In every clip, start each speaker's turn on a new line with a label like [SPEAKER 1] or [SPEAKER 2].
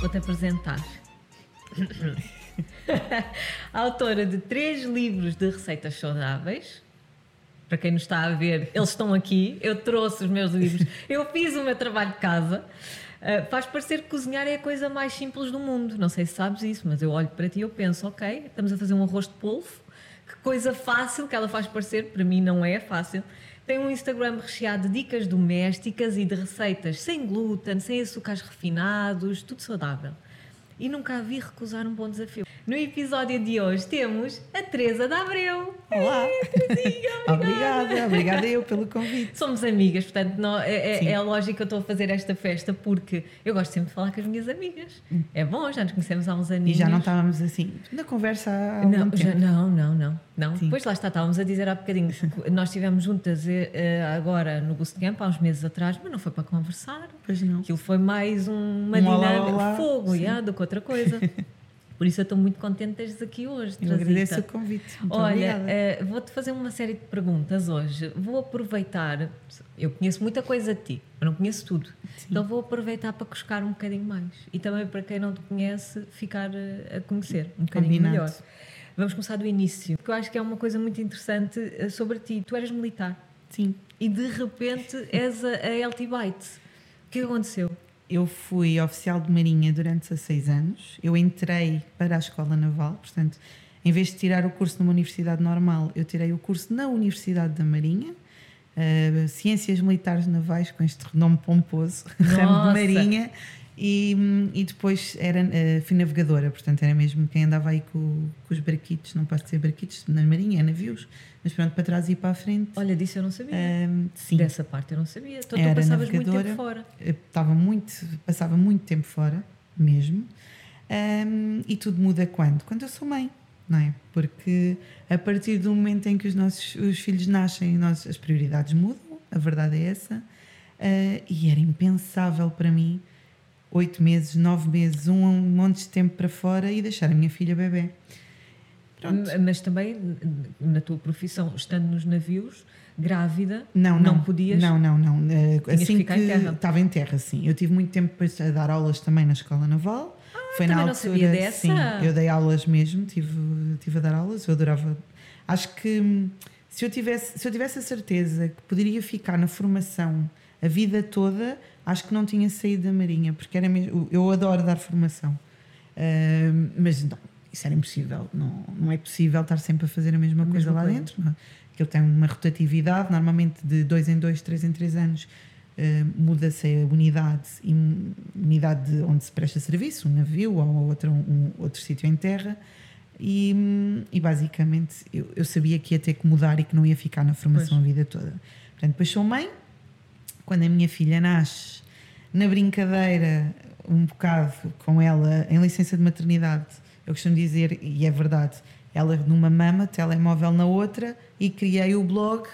[SPEAKER 1] Vou-te apresentar. A autora de 3 livros de receitas saudáveis. Para quem nos está a ver, eles estão aqui. Eu trouxe os meus livros. Eu fiz o meu trabalho de casa. Faz parecer que cozinhar é a coisa mais simples do mundo. Não sei se sabes isso, mas eu olho para ti e eu penso, ok, estamos a fazer um arroz de polvo. Que coisa fácil que ela faz parecer. Para mim não é fácil. Tem um Instagram recheado de dicas domésticas e de receitas sem glúten, sem açúcares refinados, tudo saudável. E nunca a vi recusar um bom desafio. No episódio de hoje temos a Teresa de Abreu.
[SPEAKER 2] Olá!
[SPEAKER 1] Teresinha,
[SPEAKER 2] Obrigada eu pelo convite.
[SPEAKER 1] Somos amigas, portanto é lógico que eu estou a fazer esta festa porque eu gosto sempre de falar com as minhas amigas. É bom, já nos conhecemos há uns aninhos.
[SPEAKER 2] E já não estávamos assim na conversa há algum tempo.
[SPEAKER 1] Não. Depois lá estávamos a dizer há bocadinho que nós estivemos juntas agora no Bootcamp há uns meses atrás, mas não foi para conversar.
[SPEAKER 2] Pois não.
[SPEAKER 1] Aquilo foi mais uma dinâmica de fogo do que outra coisa. Por isso eu estou muito contente de estejas aqui hoje.
[SPEAKER 2] Eu agradeço o convite. Muito
[SPEAKER 1] Olha,
[SPEAKER 2] obrigada.
[SPEAKER 1] vou-te fazer uma série de perguntas hoje. Vou aproveitar, eu conheço muita coisa de ti, mas não conheço tudo.
[SPEAKER 2] Sim.
[SPEAKER 1] Então vou aproveitar para cuscar um bocadinho mais. E também para quem não te conhece, ficar a conhecer um bocadinho
[SPEAKER 2] Combinado.
[SPEAKER 1] melhor. Vamos começar do início, porque eu acho que é uma coisa muito interessante sobre ti. Tu eras militar.
[SPEAKER 2] Sim.
[SPEAKER 1] E de repente és a Healthy Bites. O que aconteceu?
[SPEAKER 2] Eu fui oficial de Marinha durante 16 anos. Eu entrei para a Escola Naval, portanto, em vez de tirar o curso numa universidade normal, eu tirei o curso na Universidade da Marinha, Ciências Militares Navais, com este nome pomposo, ramo de Marinha, e depois fui navegadora, portanto, era mesmo quem andava aí com os barquitos, não posso dizer barquitos na Marinha, é navios, mas pronto, para trás e para a frente.
[SPEAKER 1] Olha, disso eu não sabia.
[SPEAKER 2] Sim.
[SPEAKER 1] Dessa parte eu não sabia. Então
[SPEAKER 2] Era
[SPEAKER 1] tu passavas muito
[SPEAKER 2] navegadora.
[SPEAKER 1] tempo fora.
[SPEAKER 2] Passava muito tempo fora, mesmo. E tudo muda quando? Quando eu sou mãe, não é? Porque a partir do momento em que os filhos nascem, as prioridades mudam, a verdade é essa. E era impensável para mim 8 meses, 9 meses, um monte de tempo para fora e deixar a minha filha bebê. Pronto.
[SPEAKER 1] Mas também, na tua profissão, estando nos navios, grávida, não podias?
[SPEAKER 2] Não. Assim
[SPEAKER 1] que ficar em terra?
[SPEAKER 2] Estava em terra, sim. Eu tive muito tempo depois a dar aulas também na Escola Naval. Foi
[SPEAKER 1] também
[SPEAKER 2] na
[SPEAKER 1] não
[SPEAKER 2] altura,
[SPEAKER 1] sabia dessa?
[SPEAKER 2] Sim, eu dei aulas mesmo, tive a dar aulas, eu adorava. Acho que se eu tivesse a certeza que poderia ficar na formação a vida toda, acho que não tinha saído da Marinha, porque era mesmo, eu adoro dar formação. Mas não, isso era impossível, não é possível estar sempre a fazer a mesma coisa lá dentro. Não. Aquilo tem uma rotatividade, normalmente de 2 em 2, 3 em 3 anos muda-se a unidade onde se presta serviço, um navio ou outro sítio em terra, e basicamente eu sabia que ia ter que mudar e que não ia ficar na formação a vida toda. Portanto, depois sou mãe. Quando a minha filha nasce, na brincadeira, um bocado com ela, em licença de maternidade, eu costumo dizer, e é verdade, ela numa mama, telemóvel na outra, e criei o blog,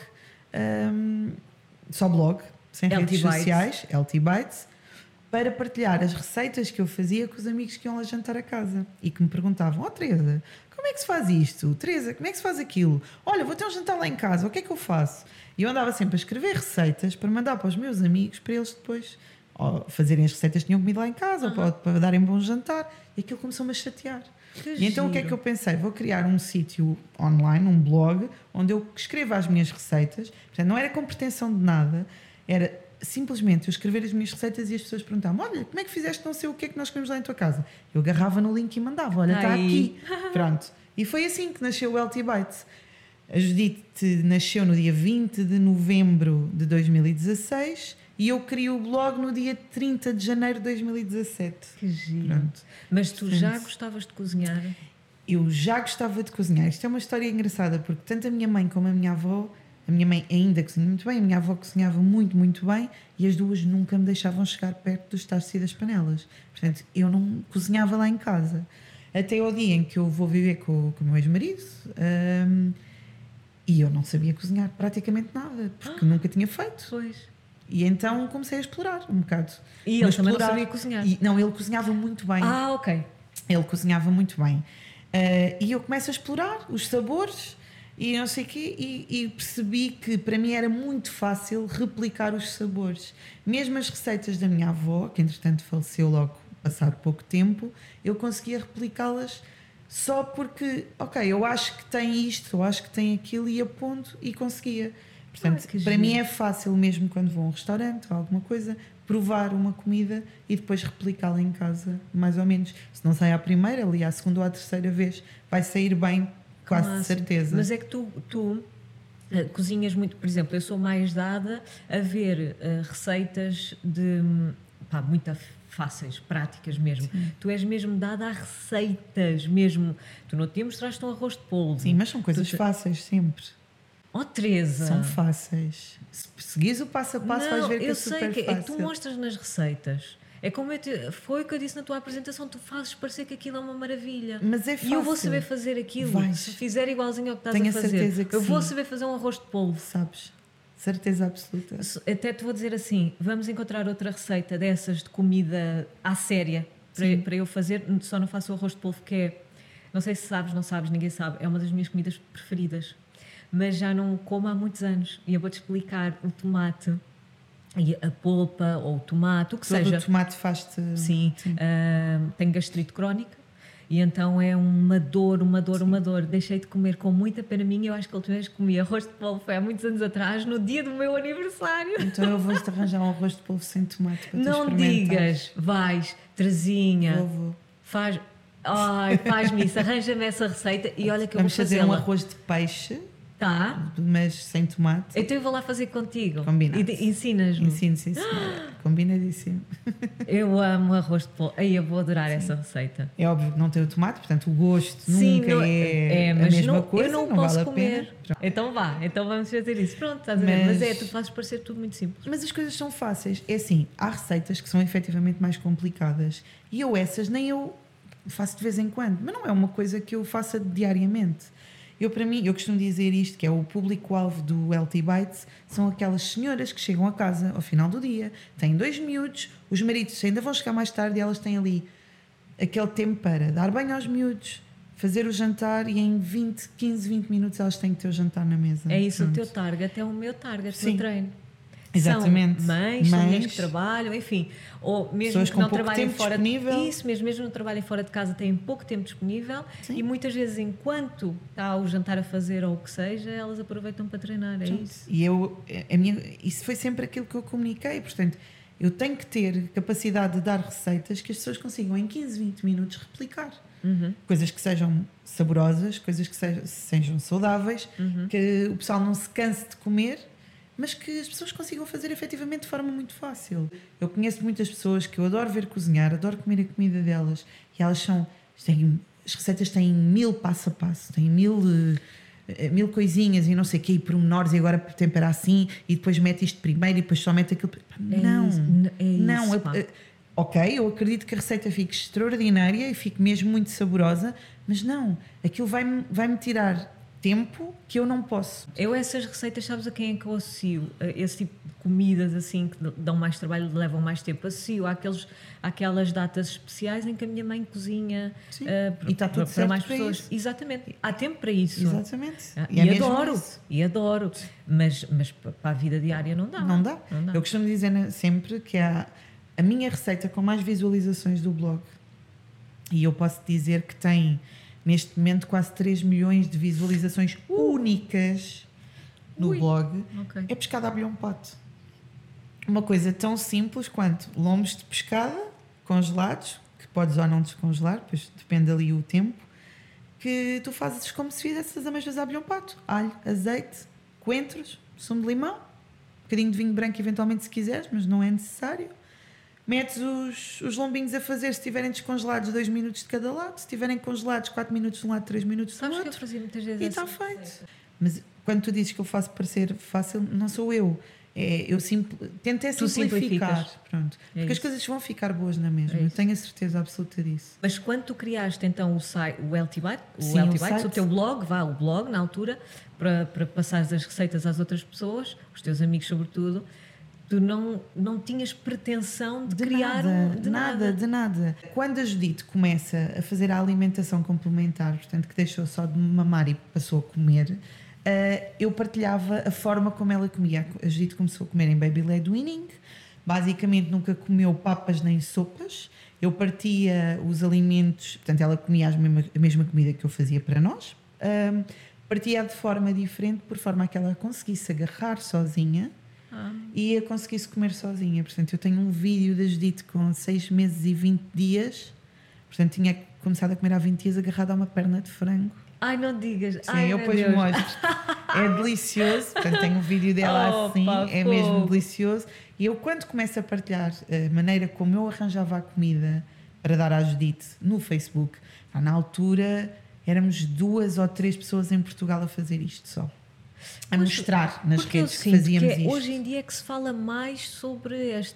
[SPEAKER 2] só blog, sem redes sociais, Healthy Bites, para partilhar as receitas que eu fazia com os amigos que iam lá jantar a casa e que me perguntavam: Teresa, como é que se faz isto? Teresa, como é que se faz aquilo? Olha, vou ter um jantar lá em casa, o que é que eu faço? E eu andava sempre a escrever receitas para mandar para os meus amigos, para eles depois fazerem as receitas que tinham comido lá em casa, ou para darem bom jantar. E aquilo começou-me a chatear. E então o que é que eu pensei? Vou criar um sítio online, um blog, onde eu escreva as minhas receitas. Portanto, não era com pretensão de nada, era simplesmente eu escrever as minhas receitas e as pessoas perguntavam: olha, como é que fizeste não sei o que é que nós comemos lá em tua casa? Eu agarrava no link e mandava: olha, está aqui. Pronto. E foi assim que nasceu o Healthy Bites. A Judite nasceu no dia 20 de novembro de 2016 e eu criei o blog no dia 30 de janeiro de 2017.
[SPEAKER 1] Que giro.
[SPEAKER 2] Pronto.
[SPEAKER 1] Mas tu já gostavas de cozinhar?
[SPEAKER 2] Eu já gostava de cozinhar. Isto é uma história engraçada, porque tanto a minha mãe como a minha avó, a minha mãe ainda cozinha muito bem, a minha avó cozinhava muito, muito bem, e as duas nunca me deixavam chegar perto dos tachos e das panelas. Portanto, eu não cozinhava lá em casa. Até ao dia em que eu vou viver com o meu ex-marido, e eu não sabia cozinhar praticamente nada, porque nunca tinha feito.
[SPEAKER 1] Pois.
[SPEAKER 2] E então comecei a explorar um bocado.
[SPEAKER 1] E ele também não sabia cozinhar?
[SPEAKER 2] Não, ele cozinhava muito bem.
[SPEAKER 1] Ok.
[SPEAKER 2] Ele cozinhava muito bem. E eu começo a explorar os sabores e não sei o quê, e percebi que para mim era muito fácil replicar os sabores. Mesmo as receitas da minha avó, que entretanto faleceu logo passado pouco tempo, eu conseguia replicá-las só porque, ok, eu acho que tem isto, eu acho que tem aquilo, e aponto e conseguia. Portanto, para mim é fácil mesmo quando vou a um restaurante ou alguma coisa, provar uma comida e depois replicá-la em casa, mais ou menos. Se não sai à primeira, ali à segunda ou à terceira vez, vai sair bem, quase certeza.
[SPEAKER 1] Mas é que tu cozinhas muito, por exemplo, eu sou mais dada a ver receitas de muito fáceis, práticas mesmo. Sim. Tu és mesmo dada a receitas mesmo. Tu no outro dia mostraste um arroz de polvo.
[SPEAKER 2] Sim, mas são coisas fáceis sempre.
[SPEAKER 1] Oh, Teresa!
[SPEAKER 2] São fáceis. Se seguires o passo a passo, vais ver que é super fácil. Eu sei que
[SPEAKER 1] tu mostras nas receitas. É como foi o que eu disse na tua apresentação, tu fazes parecer que aquilo é uma maravilha.
[SPEAKER 2] Mas é fácil.
[SPEAKER 1] E eu vou saber fazer aquilo. Se fizer igualzinho ao que estás
[SPEAKER 2] Tenho
[SPEAKER 1] a fazer.
[SPEAKER 2] Certeza que
[SPEAKER 1] eu vou
[SPEAKER 2] sim.
[SPEAKER 1] saber fazer um arroz de polvo.
[SPEAKER 2] Sabes? Certeza absoluta.
[SPEAKER 1] Até te vou dizer assim, vamos encontrar outra receita dessas de comida à séria para eu fazer. Só não faço o arroz de polvo, que é, não sei se sabes, não sabes, ninguém sabe, é uma das minhas comidas preferidas. Mas já não como há muitos anos. E eu vou-te explicar o tomate e a polpa ou o tomate, o que seja.
[SPEAKER 2] O tomate faz-te...
[SPEAKER 1] Sim. Tenho gastrite crónica e então é uma dor. Deixei de comer com muita pena minha. Eu acho que a última vez que comi arroz de polvo foi há muitos anos atrás, no dia do meu aniversário.
[SPEAKER 2] Então eu vou-te arranjar um arroz de polvo sem tomate para
[SPEAKER 1] não
[SPEAKER 2] tu experimentares.
[SPEAKER 1] Digas, vais, Terezinha.
[SPEAKER 2] Vou.
[SPEAKER 1] Faz-me isso, arranja-me essa receita e olha que
[SPEAKER 2] Vamos
[SPEAKER 1] eu vou fazer
[SPEAKER 2] um arroz de peixe.
[SPEAKER 1] Tá.
[SPEAKER 2] Mas sem tomate.
[SPEAKER 1] Então eu vou lá fazer contigo.
[SPEAKER 2] Combinado.
[SPEAKER 1] E ensinas-me.
[SPEAKER 2] Ensino, sim, combinadíssimo.
[SPEAKER 1] Eu amo arroz de polvo. Eu vou adorar essa receita.
[SPEAKER 2] É óbvio que não tem o tomate, portanto o gosto nunca é a mesma coisa.
[SPEAKER 1] Eu não posso comer. Então então vamos fazer isso. Pronto, estás a ver? Mas tu fazes parecer tudo muito simples.
[SPEAKER 2] Mas as coisas são fáceis. É assim, há receitas que são efetivamente mais complicadas. E nem eu faço de vez em quando. Mas não é uma coisa que eu faça diariamente. Para mim, eu costumo dizer isto, que é o público-alvo do Healthy Bites, são aquelas senhoras que chegam a casa ao final do dia, têm 2 miúdos, os maridos ainda vão chegar mais tarde e elas têm ali aquele tempo para dar banho aos miúdos, fazer o jantar e em 15, 20 minutos elas têm que ter o jantar na mesa.
[SPEAKER 1] É isso. Pronto. O teu target é o meu target no treino.
[SPEAKER 2] Exatamente.
[SPEAKER 1] São mães que trabalham, enfim, ou mesmo
[SPEAKER 2] pessoas
[SPEAKER 1] que não trabalhem
[SPEAKER 2] fora
[SPEAKER 1] disponível. Isso mesmo não trabalhem fora de casa, têm pouco tempo disponível. Sim. E muitas vezes, enquanto está o jantar a fazer ou o que seja, elas aproveitam para treinar. É isso.
[SPEAKER 2] E isso foi sempre aquilo que eu comuniquei. Portanto, eu tenho que ter capacidade de dar receitas que as pessoas consigam em 15, 20 minutos replicar. Coisas que sejam saborosas, coisas que sejam saudáveis, que o pessoal não se canse de comer, mas que as pessoas consigam fazer efetivamente de forma muito fácil. Eu conheço muitas pessoas que eu adoro ver cozinhar, adoro comer a comida delas, e elas as receitas têm 1000 passo a passo, têm 1000 coisinhas e não sei o quê, e pormenores, e agora tempera assim, e depois mete isto primeiro e depois só mete aquilo. Não. Ok, eu acredito que a receita fique extraordinária e fique mesmo muito saborosa, mas não, aquilo vai-me tirar tempo que eu não posso.
[SPEAKER 1] Essas receitas, sabes a quem é que eu associo? Esse tipo de comidas assim que dão mais trabalho, levam mais tempo, associo àquelas datas especiais em que a minha mãe cozinha
[SPEAKER 2] e está tudo
[SPEAKER 1] para mais
[SPEAKER 2] para
[SPEAKER 1] pessoas.
[SPEAKER 2] Isso.
[SPEAKER 1] Exatamente, há tempo para isso.
[SPEAKER 2] Exatamente.
[SPEAKER 1] E adoro. Mas para a vida diária não dá.
[SPEAKER 2] Não dá. Eu costumo dizer sempre que a minha receita com mais visualizações do blog, e eu posso dizer que tem neste momento quase 3 milhões de visualizações únicas no blog, é pescada à abelhão pato. Uma coisa tão simples quanto lombos de pescada congelados, que podes ou não descongelar, pois depende ali o tempo, que tu fazes como se fizesses ameixas à abelhão pato. Alho, azeite, coentros, sumo de limão, um bocadinho de vinho branco eventualmente se quiseres, mas não é necessário. Metes os lombinhos a fazer, se estiverem descongelados 2 minutos de cada lado, se estiverem congelados 4 minutos de um lado, 3 minutos do outro.
[SPEAKER 1] Sabes que eu fazia muitas vezes
[SPEAKER 2] e está feito. Mas quando tu dizes que eu faço parecer fácil, não sou eu. Eu tento simplificar. Pronto. Porque as coisas vão ficar boas na mesma. Eu tenho a certeza absoluta disso.
[SPEAKER 1] Mas quando tu criaste então o Healthy Bites, o teu blog, o blog na altura, para passares as receitas às outras pessoas, os teus amigos sobretudo, tu não tinhas pretensão de criar
[SPEAKER 2] de nada. Quando a Judite começa a fazer a alimentação complementar, portanto que deixou só de mamar e passou a comer, eu partilhava a forma como ela comia. A Judite começou a comer em baby led weaning, basicamente nunca comeu papas nem sopas, eu partia os alimentos, portanto, ela comia a mesma comida que eu fazia para nós, partia de forma diferente, por forma a que ela conseguisse agarrar sozinha e a conseguisse comer sozinha. Portanto, eu tenho um vídeo da Judite com 6 meses e 20 dias, portanto, tinha começado a comer há 20 dias agarrada a uma perna de frango.
[SPEAKER 1] Ai, não digas.
[SPEAKER 2] Sim,
[SPEAKER 1] ai,
[SPEAKER 2] eu depois mostro. É delicioso, portanto, tenho um vídeo dela assim, é mesmo delicioso. E eu, quando começo a partilhar a maneira como eu arranjava a comida para dar à Judite no Facebook, na altura éramos 2 ou 3 pessoas em Portugal a fazer isto só. A mostrar nas redes que fazíamos isto.
[SPEAKER 1] Hoje em dia é que se fala mais sobre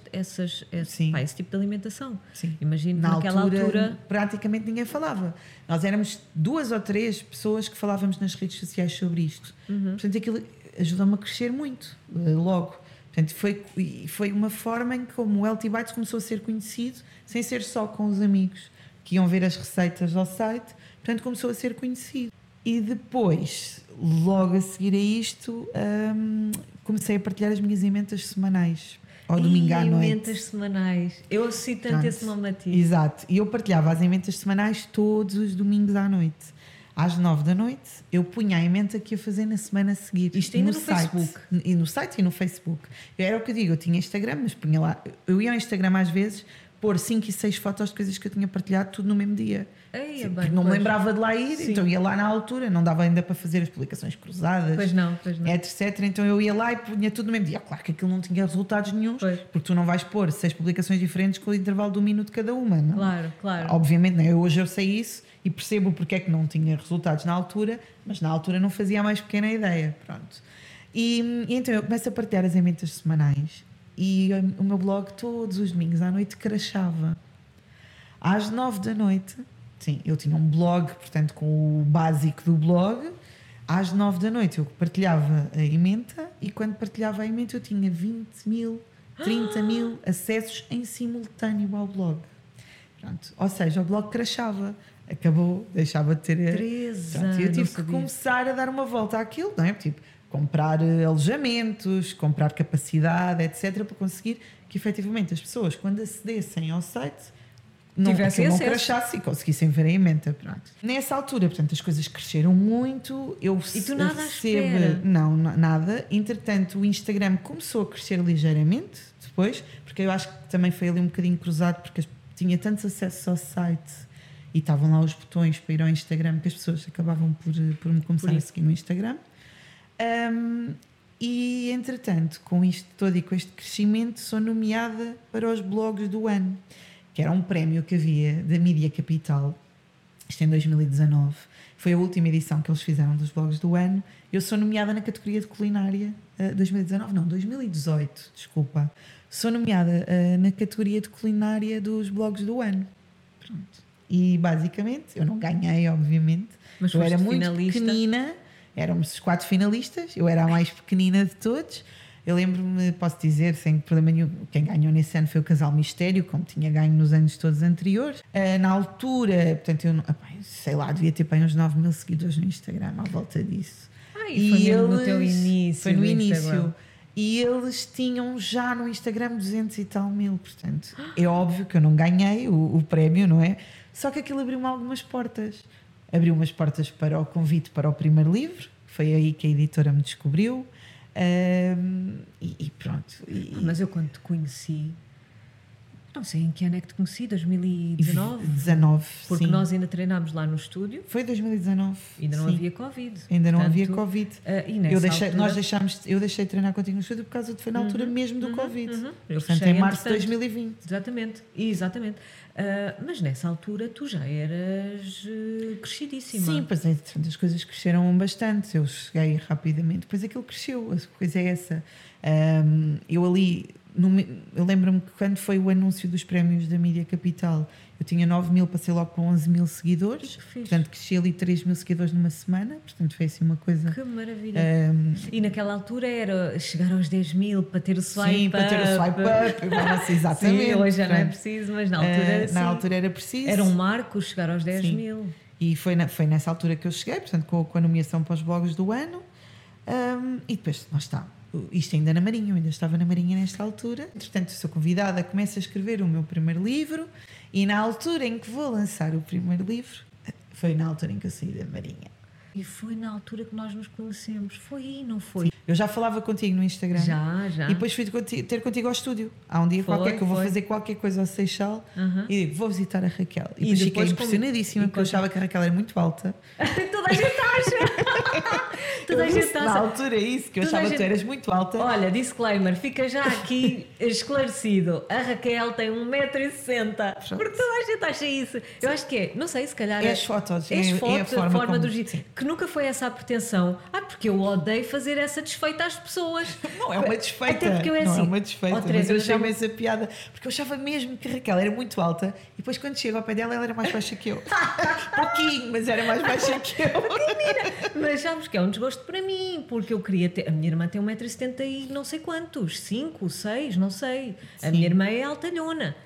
[SPEAKER 1] esse tipo de alimentação.
[SPEAKER 2] Sim.
[SPEAKER 1] Imagino que naquela altura
[SPEAKER 2] praticamente ninguém falava. Nós éramos 2 ou 3 pessoas que falávamos nas redes sociais sobre isto. Portanto, aquilo ajudou-me a crescer muito, logo. Portanto, foi uma forma em que como o Healthy Bites começou a ser conhecido, sem ser só com os amigos que iam ver as receitas ao site, portanto começou a ser conhecido. E depois, logo a seguir a isto, comecei a partilhar as minhas emendas semanais, ao domingo à noite.
[SPEAKER 1] Emendas semanais. Eu associo tanto esse nome a ti.
[SPEAKER 2] Exato. E eu partilhava as emendas semanais todos os domingos à noite. Às 9 da noite, eu punha a emenda que ia fazer na semana a seguir.
[SPEAKER 1] Isto ainda no Facebook?
[SPEAKER 2] E no site e no Facebook. Era o que eu digo, eu tinha Instagram, mas punha lá. Eu ia ao Instagram às vezes pôr 5 e 6 fotos de coisas que eu tinha partilhado, tudo no mesmo dia. Porque não me lembrava de lá ir, então ia lá na altura, não dava ainda para fazer as publicações cruzadas,
[SPEAKER 1] pois não.
[SPEAKER 2] etc. Então eu ia lá e punha tudo no mesmo dia. Claro que aquilo não tinha resultados nenhuns, porque tu não vais pôr 6 publicações diferentes com o intervalo de 1 minuto cada uma, não?
[SPEAKER 1] Claro.
[SPEAKER 2] Obviamente, não. Hoje eu sei isso e percebo porque é que não tinha resultados na altura, mas na altura não fazia a mais pequena ideia. Pronto. E então eu começo a partilhar as emendas semanais e o meu blog todos os domingos à noite crashava. Às 9 da noite, sim, eu tinha um blog, portanto, com o básico do blog. Às 9 da noite eu partilhava a emenda e quando partilhava a emenda eu tinha 20 mil, 30 mil acessos em simultâneo ao blog. Pronto. Ou seja, o blog crashava. Acabou, deixava de ter...
[SPEAKER 1] 3 anos.
[SPEAKER 2] Eu tive que começar a dar uma volta àquilo, não é? Tipo, comprar alojamentos, comprar capacidade, etc., para conseguir que efetivamente as pessoas, quando acedessem ao site, não crashasse e conseguissem ver a emenda. Pronto. Nessa altura, portanto, as coisas cresceram muito.
[SPEAKER 1] E tu nada à espera?
[SPEAKER 2] Não, nada. Entretanto, o Instagram começou a crescer ligeiramente depois, porque eu acho que também foi ali um bocadinho cruzado, porque tinha tantos acessos ao site e estavam lá os botões para ir ao Instagram que as pessoas acabavam por me começar a seguir no Instagram. E entretanto, com isto todo e com este crescimento, sou nomeada para os blogs do ano, que era um prémio que havia da Mídia Capital, isto em 2019, foi a última edição que eles fizeram dos blogs do ano. Eu sou nomeada na categoria de culinária, 2018, desculpa, sou nomeada na categoria de culinária dos blogs do ano. Pronto. E basicamente, eu não ganhei, obviamente,
[SPEAKER 1] mas
[SPEAKER 2] eu era muito pequenina. Éramos os 4 finalistas, eu era a mais pequenina de todos. Eu lembro-me, posso dizer, sem problema nenhum, quem ganhou nesse ano foi o Casal Mistério, como tinha ganho nos anos todos anteriores. Na altura, portanto, eu sei lá, devia ter para uns 9 mil seguidores no Instagram, à volta disso.
[SPEAKER 1] E foi mesmo no teu início.
[SPEAKER 2] Foi no início. E eles tinham já no Instagram 200 e tal mil, portanto, é óbvio que eu não ganhei o prémio, não é? Só que aquilo abriu-me algumas portas. Abriu umas portas para o convite para o primeiro livro, foi aí que a editora me descobriu, e pronto.
[SPEAKER 1] Mas eu quando te conheci, não sei em que ano é que te conheci, 2019?
[SPEAKER 2] 19,
[SPEAKER 1] porque
[SPEAKER 2] sim.
[SPEAKER 1] nós ainda treinámos lá no estúdio.
[SPEAKER 2] Foi 2019.
[SPEAKER 1] Ainda não havia Covid.
[SPEAKER 2] Ainda não havia Covid.
[SPEAKER 1] E nessa altura...
[SPEAKER 2] eu deixei de treinar contigo no estúdio por causa de foi na altura mesmo do Covid.
[SPEAKER 1] Portanto,
[SPEAKER 2] em março de 2020.
[SPEAKER 1] Exatamente. Mas nessa altura tu já eras crescidíssima.
[SPEAKER 2] Sim, pois é, as coisas cresceram bastante. Eu cheguei rapidamente, depois aquilo cresceu. A coisa é essa. Eu ali... Eu lembro-me que quando foi o anúncio dos prémios da Mídia Capital, eu tinha 9 mil, passei logo para 11 mil seguidores, portanto cresci ali 3 mil seguidores numa semana, portanto foi assim uma coisa...
[SPEAKER 1] Que maravilha! E naquela altura era chegar aos 10 mil para ter o swipe up.
[SPEAKER 2] Sim, para ter o swipe up, exatamente.
[SPEAKER 1] Sim, hoje já não é preciso, mas na altura
[SPEAKER 2] na altura era preciso.
[SPEAKER 1] Era um marco chegar aos 10 mil.
[SPEAKER 2] E foi nessa altura que eu cheguei, portanto com a nomeação para os blogs do ano, e depois, lá está. Isto ainda na Marinha, eu ainda estava na Marinha nesta altura. Entretanto, sou convidada, começo a escrever o meu primeiro livro E na altura em que vou lançar o primeiro livro, foi na altura em que eu saí da Marinha.
[SPEAKER 1] E foi na altura que nós nos conhecemos. Foi aí, não foi?
[SPEAKER 2] Eu já falava contigo no Instagram.
[SPEAKER 1] Já.
[SPEAKER 2] E depois fui ter contigo ao estúdio. Há um dia qualquer que eu vou fazer qualquer coisa ao Seixal e digo, vou visitar a Raquel. E depois fiquei impressionadíssima porque eu achava que a Raquel era muito alta.
[SPEAKER 1] Toda a gente acha! Toda a gente acha.
[SPEAKER 2] Na altura é isso, que eu achava que tu eras muito alta.
[SPEAKER 1] Olha, disclaimer, fica já aqui esclarecido. A Raquel tem 1,60m. Porque toda a gente acha isso. Eu acho que é, não sei, se calhar...
[SPEAKER 2] É as fotos.
[SPEAKER 1] É a forma do
[SPEAKER 2] jeito.
[SPEAKER 1] Que nunca foi essa a pretensão. Porque eu odeio fazer essa desfeita às pessoas.
[SPEAKER 2] Não é uma desfeita.
[SPEAKER 1] Até porque eu é
[SPEAKER 2] não
[SPEAKER 1] assim.
[SPEAKER 2] É uma desfeita. Mas eu achei essa piada. Porque eu achava mesmo que a Raquel era muito alta e depois quando chego ao pé dela ela era mais baixa que eu. Pouquinho, mas era mais baixa que eu.
[SPEAKER 1] Mas sabes que é um desgosto para mim, porque eu queria ter... A minha irmã tem 1,70m e não sei quantos. 5, 6, não sei.
[SPEAKER 2] Sim.
[SPEAKER 1] A minha irmã é altalhona.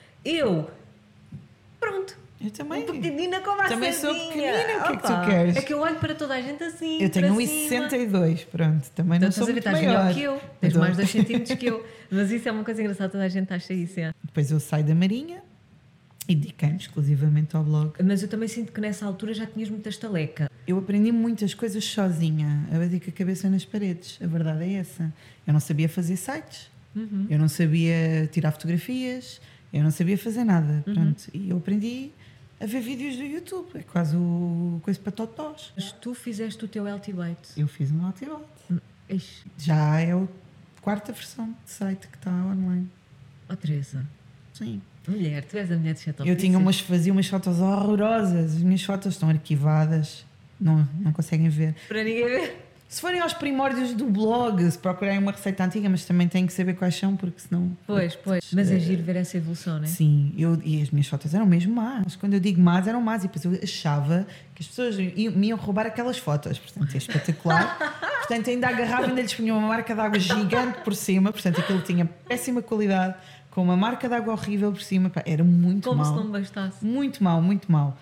[SPEAKER 1] Pronto.
[SPEAKER 2] Eu também.
[SPEAKER 1] Pequenina como a
[SPEAKER 2] também
[SPEAKER 1] sardinha.
[SPEAKER 2] sou pequenina, o que é que tu queres?
[SPEAKER 1] É que eu olho para toda a gente assim.
[SPEAKER 2] Eu tenho 1,62, pronto. Também
[SPEAKER 1] então,
[SPEAKER 2] não sou muito
[SPEAKER 1] estás
[SPEAKER 2] maior.
[SPEAKER 1] melhor que eu. Tens mais 2 centímetros que eu. Mas isso é uma coisa engraçada, toda a gente acha isso. É.
[SPEAKER 2] Depois eu saio da Marinha e dediquei-me exclusivamente ao blog.
[SPEAKER 1] Mas eu também sinto que nessa altura já tinhas muita estaleca.
[SPEAKER 2] Eu aprendi muitas coisas sozinha, a bater com a cabeça nas paredes. A verdade é essa. Eu não sabia fazer sites, eu não sabia tirar fotografias, eu não sabia fazer nada. Pronto. E eu aprendi a ver vídeos do YouTube. É quase o coisa para totós.
[SPEAKER 1] Mas tu fizeste o teu Healthy Bite.
[SPEAKER 2] Eu fiz um Healthy Bite.
[SPEAKER 1] Ixi.
[SPEAKER 2] Já é a 4ª versão de site que está online.
[SPEAKER 1] Oh, Teresa.
[SPEAKER 2] Sim.
[SPEAKER 1] Mulher, tu és a mulher de Chateau.
[SPEAKER 2] Eu fazia umas fotos horrorosas. As minhas fotos estão arquivadas. Não conseguem ver.
[SPEAKER 1] Para ninguém ver.
[SPEAKER 2] Se forem aos primórdios do blog, se procurarem uma receita antiga, mas também têm que saber quais são, porque senão...
[SPEAKER 1] Pois. Mas é giro ver essa evolução, não é?
[SPEAKER 2] Sim, e as minhas fotos eram mesmo más. Quando eu digo más, eram más. E depois eu achava que as pessoas me iam roubar aquelas fotos. Portanto, é espetacular. Portanto, ainda agarrava, ainda lhes punha uma marca de água gigante por cima. Portanto, aquilo tinha péssima qualidade, com uma marca de água horrível por cima. Pá, era muito
[SPEAKER 1] Como
[SPEAKER 2] mau.
[SPEAKER 1] se não bastasse.
[SPEAKER 2] Muito mau.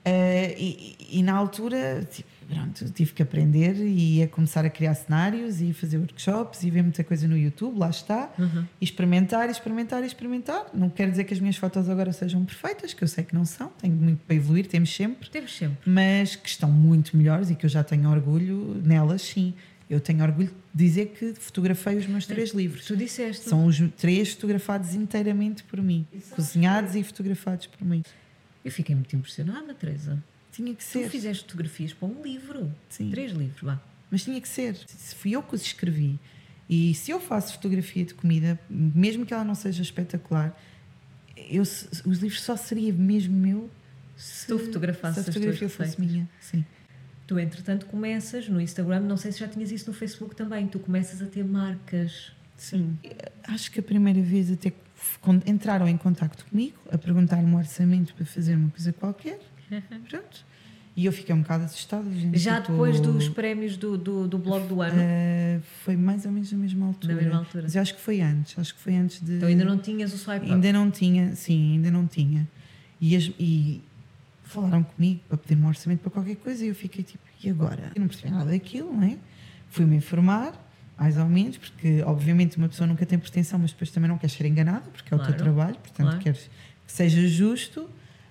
[SPEAKER 2] E na altura, pronto, tive que aprender e a começar a criar cenários e fazer workshops e ver muita coisa no YouTube, lá está, e experimentar. Não quero dizer que as minhas fotos agora sejam perfeitas, que eu sei que não são, tenho muito para evoluir, temos sempre, mas que estão muito melhores e que eu já tenho orgulho nelas, sim. Eu tenho orgulho de dizer que fotografei os meus 3 livros.
[SPEAKER 1] Tu disseste.
[SPEAKER 2] São os 3 fotografados inteiramente por mim, cozinhados e fotografados por mim.
[SPEAKER 1] Eu fiquei muito impressionada, Teresa.
[SPEAKER 2] Tinha que ser.
[SPEAKER 1] Tu fizeste fotografias para um livro.
[SPEAKER 2] Sim.
[SPEAKER 1] 3 livros, vá.
[SPEAKER 2] Mas tinha que ser. Se fui eu que os escrevi e se eu faço fotografia de comida, mesmo que ela não seja espetacular, os livros só seria mesmo meu
[SPEAKER 1] se tu fotografasses
[SPEAKER 2] se a fotografia fosse minha. Sim.
[SPEAKER 1] Tu, entretanto, começas no Instagram, não sei se já tinhas isso no Facebook também, tu começas a ter marcas.
[SPEAKER 2] Sim. Acho que a primeira vez até entraram em contacto comigo a perguntar-me um orçamento para fazer uma coisa qualquer. Pronto. E eu fiquei um bocado assustada.
[SPEAKER 1] Já depois dos prémios do blog do ano?
[SPEAKER 2] Foi mais ou menos na mesma altura.
[SPEAKER 1] Na mesma altura.
[SPEAKER 2] Mas eu acho que foi antes de...
[SPEAKER 1] Então ainda não tinhas o swipe up?
[SPEAKER 2] Ainda não tinha, sim, ainda não tinha. E falaram comigo para pedir um orçamento para qualquer coisa e eu fiquei tipo, e agora? Eu não percebi nada daquilo, não é? Fui-me informar, mais ou menos, porque obviamente uma pessoa nunca tem pretensão, mas depois também não quer ser enganada, porque é o teu trabalho, portanto queres que seja justo.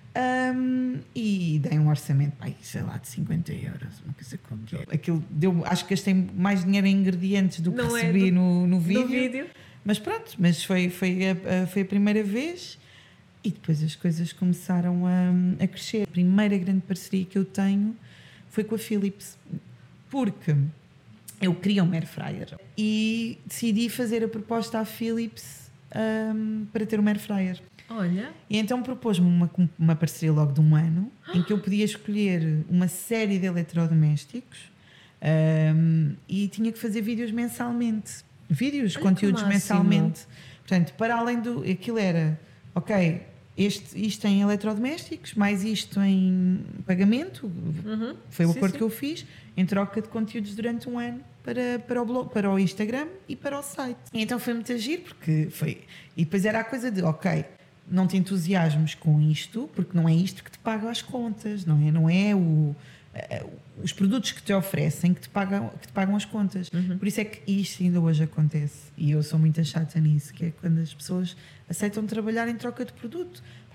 [SPEAKER 2] E dei um orçamento, sei lá, de 50 euros, uma coisa qualquer. Aquilo deu, acho que gastei mais dinheiro em ingredientes do que recebi no vídeo. Mas pronto, mas foi a primeira vez e depois as coisas começaram a crescer. A primeira grande parceria que eu tenho foi com a Philips, porque eu queria um air fryer e decidi fazer a proposta à Philips para ter um air fryer.
[SPEAKER 1] Olha.
[SPEAKER 2] E então propôs-me uma parceria logo de 1 ano em que eu podia escolher uma série de eletrodomésticos e tinha que fazer vídeos mensalmente. Conteúdos mensalmente. Portanto, para além do... Aquilo era, ok, isto em eletrodomésticos, mais isto em pagamento. Foi o acordo que eu fiz em troca de conteúdos durante 1 ano para o blog, para o Instagram e para o site. E então foi muito agir, porque foi... E depois era a coisa de, ok, não te entusiasmes com isto, porque não é isto que te paga as contas, não é os produtos que te oferecem que te pagam as contas. Por isso é que isto ainda hoje acontece e eu sou muito chata nisso, que é quando as pessoas aceitam trabalhar em troca de produto.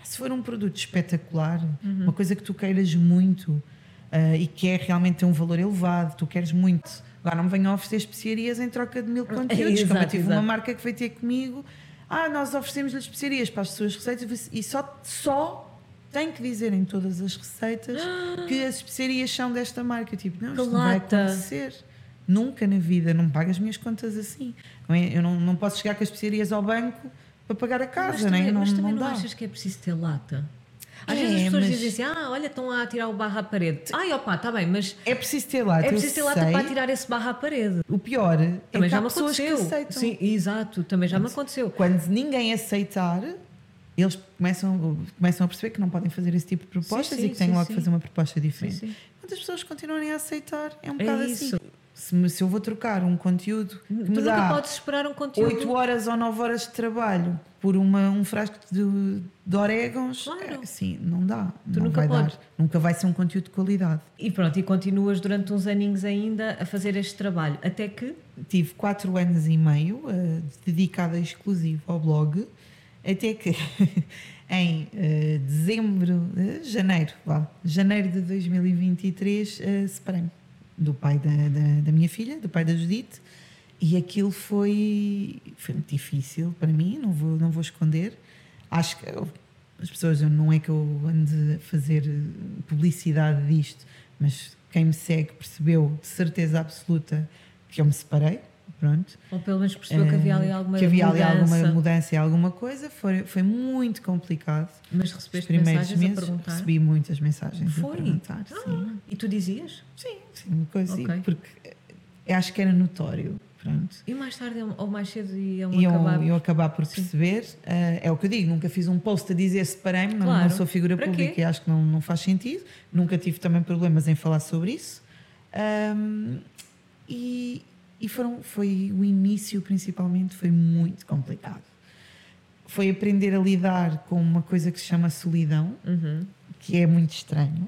[SPEAKER 2] Se for um produto espetacular, uma coisa que tu queiras muito e que é realmente ter um valor elevado, tu queres muito. Agora não me venham a oferecer especiarias em troca de 1000 conteúdos, como eu tive uma marca que veio ter comigo. Nós oferecemos-lhe especiarias para as suas receitas e só tem que dizer em todas as receitas que as especiarias são desta marca. Tipo, não, isto não vai acontecer. Nunca na vida, não me pago as minhas contas assim. Eu não posso chegar com as especiarias ao banco para pagar a casa,
[SPEAKER 1] mas também não achas que é preciso ter lata? Às vezes as pessoas dizem assim, olha, estão a tirar o barro à parede. Opa, está bem, mas...
[SPEAKER 2] É preciso ter lata.
[SPEAKER 1] É preciso ter lata para tirar esse barro à parede.
[SPEAKER 2] O pior
[SPEAKER 1] também
[SPEAKER 2] é que
[SPEAKER 1] já
[SPEAKER 2] há
[SPEAKER 1] me
[SPEAKER 2] pessoas
[SPEAKER 1] aconteceu.
[SPEAKER 2] Que aceitam.
[SPEAKER 1] Sim, exato, também já me aconteceu.
[SPEAKER 2] Quando ninguém aceitar, eles começam a perceber que não podem fazer esse tipo de propostas e que têm logo que fazer uma proposta diferente. Quando as pessoas continuarem a aceitar, é um bocado
[SPEAKER 1] isso.
[SPEAKER 2] assim. Se eu vou trocar um conteúdo que me dá
[SPEAKER 1] nunca podes esperar um conteúdo
[SPEAKER 2] 8 horas ou 9 horas de trabalho por um frasco de orégãos, assim, não dá.
[SPEAKER 1] Tu
[SPEAKER 2] não
[SPEAKER 1] nunca
[SPEAKER 2] vai
[SPEAKER 1] podes.
[SPEAKER 2] dar. Nunca vai ser um conteúdo de qualidade.
[SPEAKER 1] E pronto, e continuas durante uns aninhos ainda a fazer este trabalho, até que...
[SPEAKER 2] Tive 4 anos e meio dedicada exclusivo ao blog, até que em janeiro de 2023, separei-me do pai da minha filha, do pai da Judite, e aquilo foi muito difícil para mim, não vou esconder. Acho que as pessoas, não é que eu ande a fazer publicidade disto, mas quem me segue percebeu de certeza absoluta que eu me separei. Pronto.
[SPEAKER 1] Ou pelo menos percebeu que havia ali alguma
[SPEAKER 2] mudança e alguma coisa. Foi muito complicado.
[SPEAKER 1] Mas recebeste mensagens a perguntar?
[SPEAKER 2] Recebi muitas mensagens a perguntar. Sim.
[SPEAKER 1] E tu dizias?
[SPEAKER 2] Sim, coisa assim, porque acho que era notório. Pronto.
[SPEAKER 1] E mais tarde ou mais cedo iam
[SPEAKER 2] acabar por perceber. É o que eu digo, nunca fiz um post a dizer separei-me, não sou figura pública e acho que não faz sentido. Nunca tive também problemas em falar sobre isso. Foi o início, principalmente, foi muito complicado. Foi aprender a lidar com uma coisa que se chama solidão, que é muito estranho,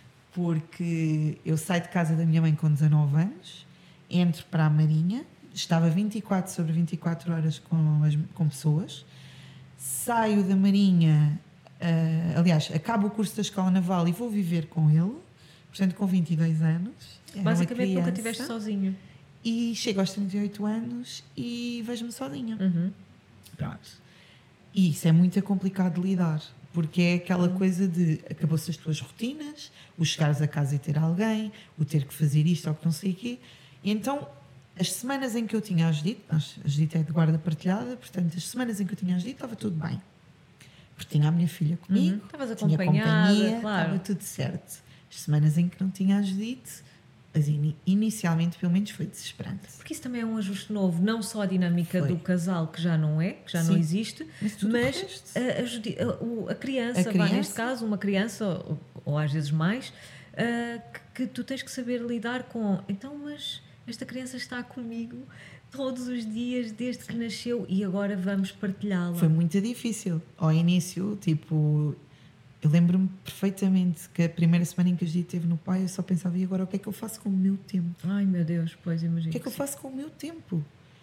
[SPEAKER 2] porque eu saio de casa da minha mãe com 19 anos, entro para a Marinha, estava 24 sobre 24 horas com pessoas, saio da Marinha, aliás, acabo o curso da Escola Naval e vou viver com ele, portanto, com 22 anos.
[SPEAKER 1] Basicamente nunca estiveste sozinho.
[SPEAKER 2] E chego aos 38 anos e vejo-me sozinha. Pronto. E isso é muito complicado de lidar, porque é aquela coisa de acabou-se as tuas rotinas, o chegares a casa e ter alguém, o ter que fazer isto ou que não sei o quê. E então, as semanas em que eu tinha a Judite, a Judite é de guarda partilhada, portanto, as semanas em que eu tinha a Judite estava tudo bem. Porque tinha a minha filha comigo, tinha companhia,
[SPEAKER 1] claro.
[SPEAKER 2] Estava tudo certo. As semanas em que não tinha a Judite, inicialmente pelo menos foi desesperante.
[SPEAKER 1] Porque isso também é um ajuste novo, não só a dinâmica do casal, que já não existe, mas a criança, neste caso uma criança ou às vezes mais, que tu tens que saber lidar com. Então, mas esta criança está comigo todos os dias desde que nasceu e agora vamos partilhá-la.
[SPEAKER 2] Foi muito difícil ao início, tipo, eu lembro-me perfeitamente que a primeira semana em que a Judite esteve no pai, eu só pensava, e agora o que é que eu faço com o meu tempo?
[SPEAKER 1] Ai meu Deus, pois imagino.
[SPEAKER 2] O que é que eu faço com o meu tempo?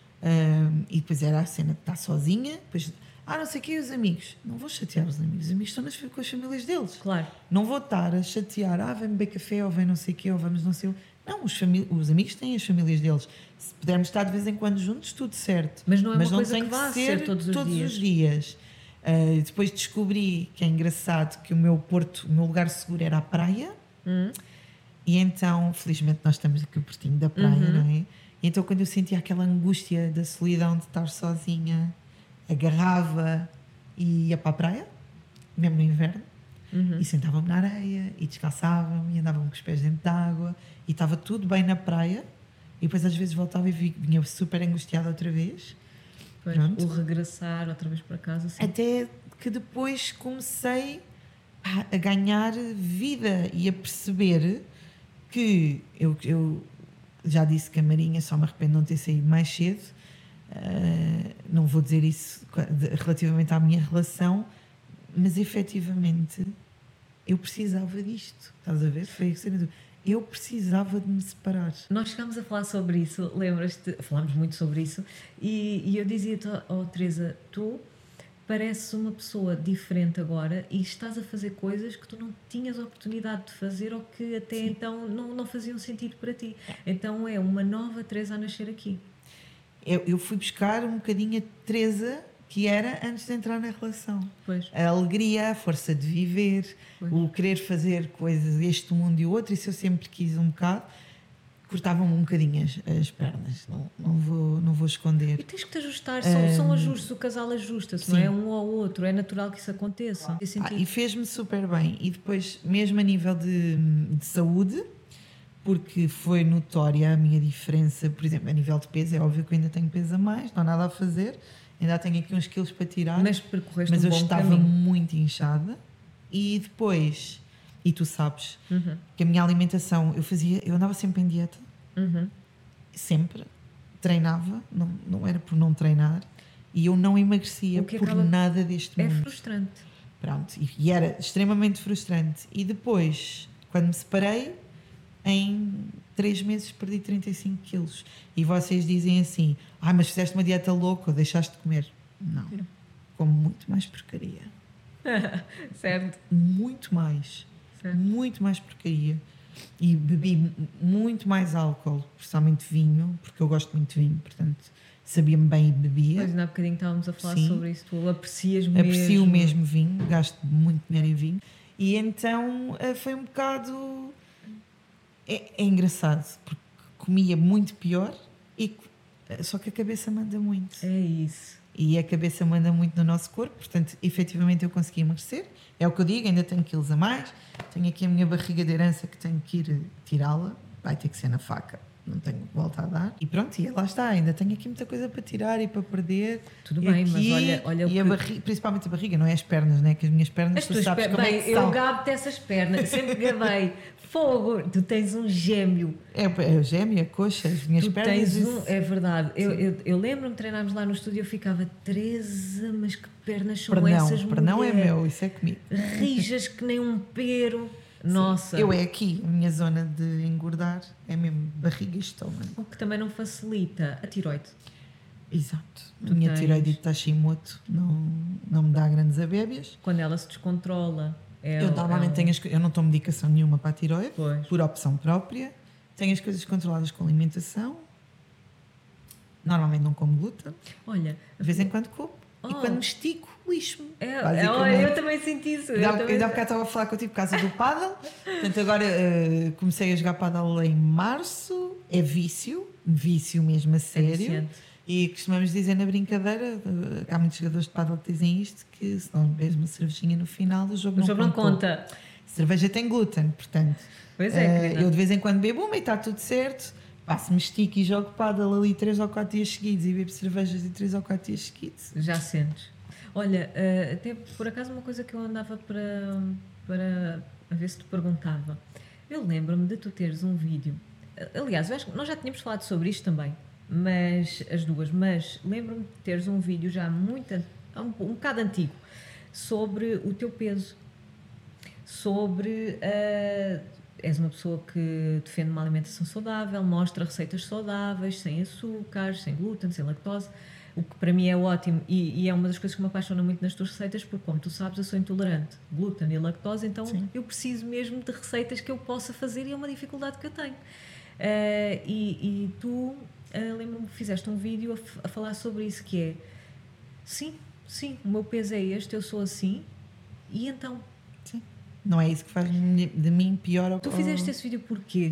[SPEAKER 2] E depois era a cena de estar sozinha, depois, não sei o que, os amigos. Não vou chatear os amigos estão com as famílias deles.
[SPEAKER 1] Claro.
[SPEAKER 2] Não vou estar a chatear, vem beber café, ou vem não sei o que, ou vamos não sei o... Não, os amigos têm as famílias deles. Se pudermos estar de vez em quando juntos, tudo certo.
[SPEAKER 1] Mas não é uma coisa
[SPEAKER 2] tem
[SPEAKER 1] que vá ser todos os
[SPEAKER 2] dias. Depois descobri que é engraçado que o meu lugar seguro era a praia. E então, felizmente, nós estamos aqui pertinho da praia, não é? E então, quando eu sentia aquela angústia da solidão de estar sozinha, agarrava e ia para a praia, mesmo no inverno, e sentava-me na areia e descalçava-me e andava-me com os pés dentro de água e estava tudo bem na praia. E depois, às vezes, voltava e vinha super angustiada outra vez.
[SPEAKER 1] O regressar outra vez para casa, sim.
[SPEAKER 2] Até que depois comecei a ganhar vida e a perceber que eu já disse que a Marinha só me arrependo de não ter saído mais cedo. Não vou dizer isso relativamente à minha relação, mas efetivamente eu precisava disto. Estás a ver? Foi a cena do... Eu precisava de me separar.
[SPEAKER 1] Nós chegámos a falar sobre isso, lembras-te? Falámos muito sobre isso e eu dizia-te, Teresa, tu pareces uma pessoa diferente agora e estás a fazer coisas que tu não tinhas a oportunidade de fazer ou que até então não faziam sentido para ti. Então é uma nova Teresa a nascer aqui.
[SPEAKER 2] Eu fui buscar um bocadinho a Teresa que era antes de entrar na relação.
[SPEAKER 1] Pois.
[SPEAKER 2] A alegria, a força de viver, o querer fazer coisas este mundo e o outro, isso eu sempre quis um bocado. Cortavam-me um bocadinho as pernas, não vou esconder.
[SPEAKER 1] E tens que te ajustar, são ajustes, o casal ajusta-se, não é? Um ao outro, é natural que isso aconteça.
[SPEAKER 2] E fez-me super bem. E depois, mesmo a nível de saúde, porque foi notória a minha diferença, por exemplo, a nível de peso, é óbvio que eu ainda tenho peso a mais, não há nada a fazer, ainda tenho aqui uns quilos para tirar,
[SPEAKER 1] mas percorreste
[SPEAKER 2] mas
[SPEAKER 1] um
[SPEAKER 2] eu
[SPEAKER 1] bom
[SPEAKER 2] estava
[SPEAKER 1] caminho.
[SPEAKER 2] muito inchada. E depois, e tu sabes que a minha alimentação, eu andava sempre em dieta, sempre, treinava, não era por não treinar, e eu não emagrecia por nada deste mundo.
[SPEAKER 1] É frustrante.
[SPEAKER 2] Pronto, e era extremamente frustrante. E depois, quando me separei, em 3 meses perdi 35 quilos. E vocês dizem assim, mas fizeste uma dieta louca ou deixaste de comer? Não, como muito mais porcaria.
[SPEAKER 1] Certo.
[SPEAKER 2] Muito mais. Certo. Muito mais porcaria. E bebi muito mais álcool, principalmente vinho, porque eu gosto muito de vinho, portanto sabia-me bem e bebia.
[SPEAKER 1] Mas há bocadinho estávamos a falar sobre isso, tu aprecias
[SPEAKER 2] mesmo. Aprecio mesmo vinho, gasto muito dinheiro em vinho. E então foi um bocado... É engraçado, porque comia muito pior, só que a cabeça manda muito.
[SPEAKER 1] É isso.
[SPEAKER 2] E a cabeça manda muito no nosso corpo, portanto, efetivamente eu consegui emagrecer. É o que eu digo, ainda tenho quilos a mais. Tenho aqui a minha barriga de herança que tenho que ir tirá-la. Vai ter que ser na faca, não tenho volta a dar. E pronto, e lá está, ainda tenho aqui muita coisa para tirar e para perder.
[SPEAKER 1] Tudo bem, aqui, mas olha
[SPEAKER 2] e barriga, principalmente a barriga, não é as pernas, não é? Que as minhas pernas, tu sabes como é que
[SPEAKER 1] são. Eu gabo-te essas pernas, sempre gabei. Fogo, tu tens um gêmeo.
[SPEAKER 2] É o gêmeo, a coxa, as minhas pernas.
[SPEAKER 1] É verdade. Eu lembro-me de treinarmos lá no estúdio, eu ficava, Teresa, mas que pernas são essas, mulher?
[SPEAKER 2] Não é meu, isso é comigo.
[SPEAKER 1] Rijas que nem um pero. Nossa.
[SPEAKER 2] Eu é aqui, a minha zona de engordar é mesmo barriga e estômago.
[SPEAKER 1] O que também não facilita a tiroide.
[SPEAKER 2] Exato. A minha tiroide de Hashimoto não me dá grandes abébias.
[SPEAKER 1] Quando ela se descontrola.
[SPEAKER 2] Eu normalmente eu não tomo medicação nenhuma para a tiroide, por opção própria. Tenho as coisas controladas com alimentação. Normalmente não como glúten.
[SPEAKER 1] Olha,
[SPEAKER 2] de vez em quando como. E quando me estico, lixo-me.
[SPEAKER 1] Eu também senti isso.
[SPEAKER 2] Eu há bocado estava a falar contigo por causa do paddle. Portanto, agora comecei a jogar paddle em março. É vício mesmo a sério. E costumamos dizer na brincadeira, há muitos jogadores de paddle que dizem isto, que se não bebes uma cervejinha no final, o jogo não conta. Cerveja tem glúten, portanto.
[SPEAKER 1] Pois é,
[SPEAKER 2] eu de vez em quando bebo uma e está tudo certo. Passo-me estico e jogo paddle ali 3 ou 4 dias seguidos e bebo cervejas de 3 ou 4 dias seguidos.
[SPEAKER 1] Já sentes. Olha, até por acaso uma coisa que eu andava para a ver se te perguntava. Eu lembro-me de tu teres um vídeo. Aliás, eu acho que nós já tínhamos falado sobre isto também. Mas lembro-me de teres um vídeo já um bocado antigo sobre o teu peso, sobre és uma pessoa que defende uma alimentação saudável, mostra receitas saudáveis, sem açúcares, sem glúten, sem lactose, o que para mim é ótimo e é uma das coisas que me apaixona muito nas tuas receitas, porque como tu sabes eu sou intolerante a glúten e lactose, então eu preciso mesmo de receitas que eu possa fazer e é uma dificuldade que eu tenho. E tu lembro-me que fizeste um vídeo a falar sobre isso, que é sim, o meu peso é este, eu sou assim, e então
[SPEAKER 2] sim. Não é isso que faz de mim pior.
[SPEAKER 1] Tu fizeste esse vídeo porquê?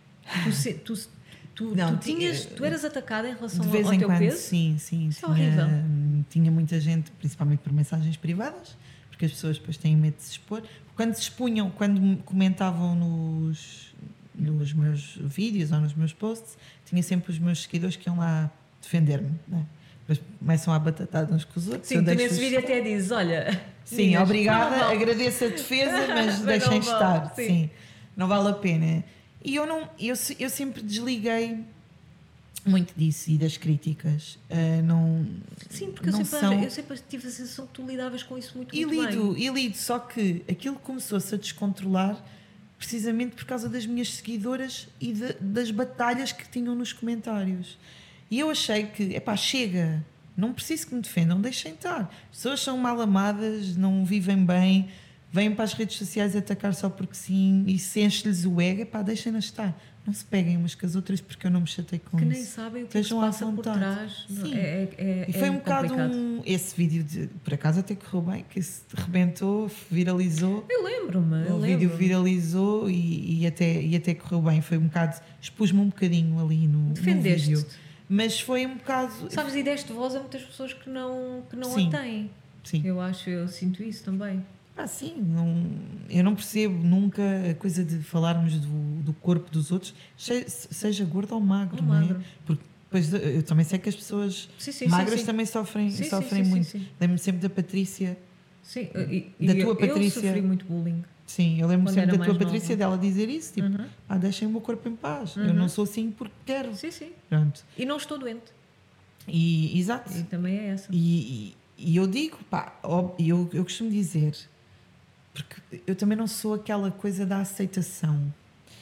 [SPEAKER 1] Tu eras atacada em relação ao teu peso? De vez em quando,
[SPEAKER 2] sim.
[SPEAKER 1] Isso é horrível.
[SPEAKER 2] Tinha muita gente, principalmente por mensagens privadas, porque as pessoas depois têm medo de se expor. Quando se expunham, quando comentavam nos meus vídeos ou nos meus posts, tinha sempre os meus seguidores que iam lá defender-me, não é? Depois começam a batatar uns com os outros.
[SPEAKER 1] Sim, tu nesse vídeo até dizes, olha...
[SPEAKER 2] Sim, obrigada, agradeço a defesa, mas deixem estar. Sim, não vale a pena. E eu sempre desliguei muito disso e das críticas.
[SPEAKER 1] Sim, porque eu sempre tive a sensação que tu lidavas com isso muito bem.
[SPEAKER 2] E lido, só que aquilo começou-se a descontrolar precisamente por causa das minhas seguidoras e das batalhas que tinham nos comentários. E eu achei que, chega, Não preciso que me defendam, deixem estar. As pessoas são mal amadas, não vivem bem, vêm para as redes sociais atacar só porque sim e se enche-lhes o ego, pá, deixem-nas estar. Não se peguem umas com as outras porque eu não me chatei com
[SPEAKER 1] que
[SPEAKER 2] isso.
[SPEAKER 1] nem sabem o que se
[SPEAKER 2] Estejam à
[SPEAKER 1] passa por
[SPEAKER 2] vontade.
[SPEAKER 1] trás.
[SPEAKER 2] Sim.
[SPEAKER 1] É
[SPEAKER 2] E foi um bocado
[SPEAKER 1] complicado.
[SPEAKER 2] esse vídeo, por acaso até correu bem, que se rebentou, viralizou.
[SPEAKER 1] Eu lembro-me.
[SPEAKER 2] O vídeo viralizou e até correu bem. Foi um bocado, expus-me um bocadinho ali no
[SPEAKER 1] Defendeste-te.
[SPEAKER 2] vídeo. Mas foi um bocado.
[SPEAKER 1] Sabes, e deste voz a muitas pessoas que não
[SPEAKER 2] Sim.
[SPEAKER 1] a têm.
[SPEAKER 2] Sim.
[SPEAKER 1] Eu sinto isso também.
[SPEAKER 2] Sim, eu não percebo nunca a coisa de falarmos do corpo dos outros, seja gordo ou magro, não é? Porque depois eu também sei que as pessoas magras também sofrem muito. Lembro-me sempre da Patrícia.
[SPEAKER 1] Sim,
[SPEAKER 2] da tua Patrícia.
[SPEAKER 1] Eu sofri muito bullying.
[SPEAKER 2] Sim, eu lembro-me sempre da tua
[SPEAKER 1] nova.
[SPEAKER 2] Patrícia dela dizer isso, tipo, deixem o meu corpo em paz. Eu não sou assim porque quero.
[SPEAKER 1] Sim.
[SPEAKER 2] Pronto.
[SPEAKER 1] E não estou doente.
[SPEAKER 2] Exato.
[SPEAKER 1] E também é essa.
[SPEAKER 2] E eu digo, eu costumo dizer, porque eu também não sou aquela coisa da aceitação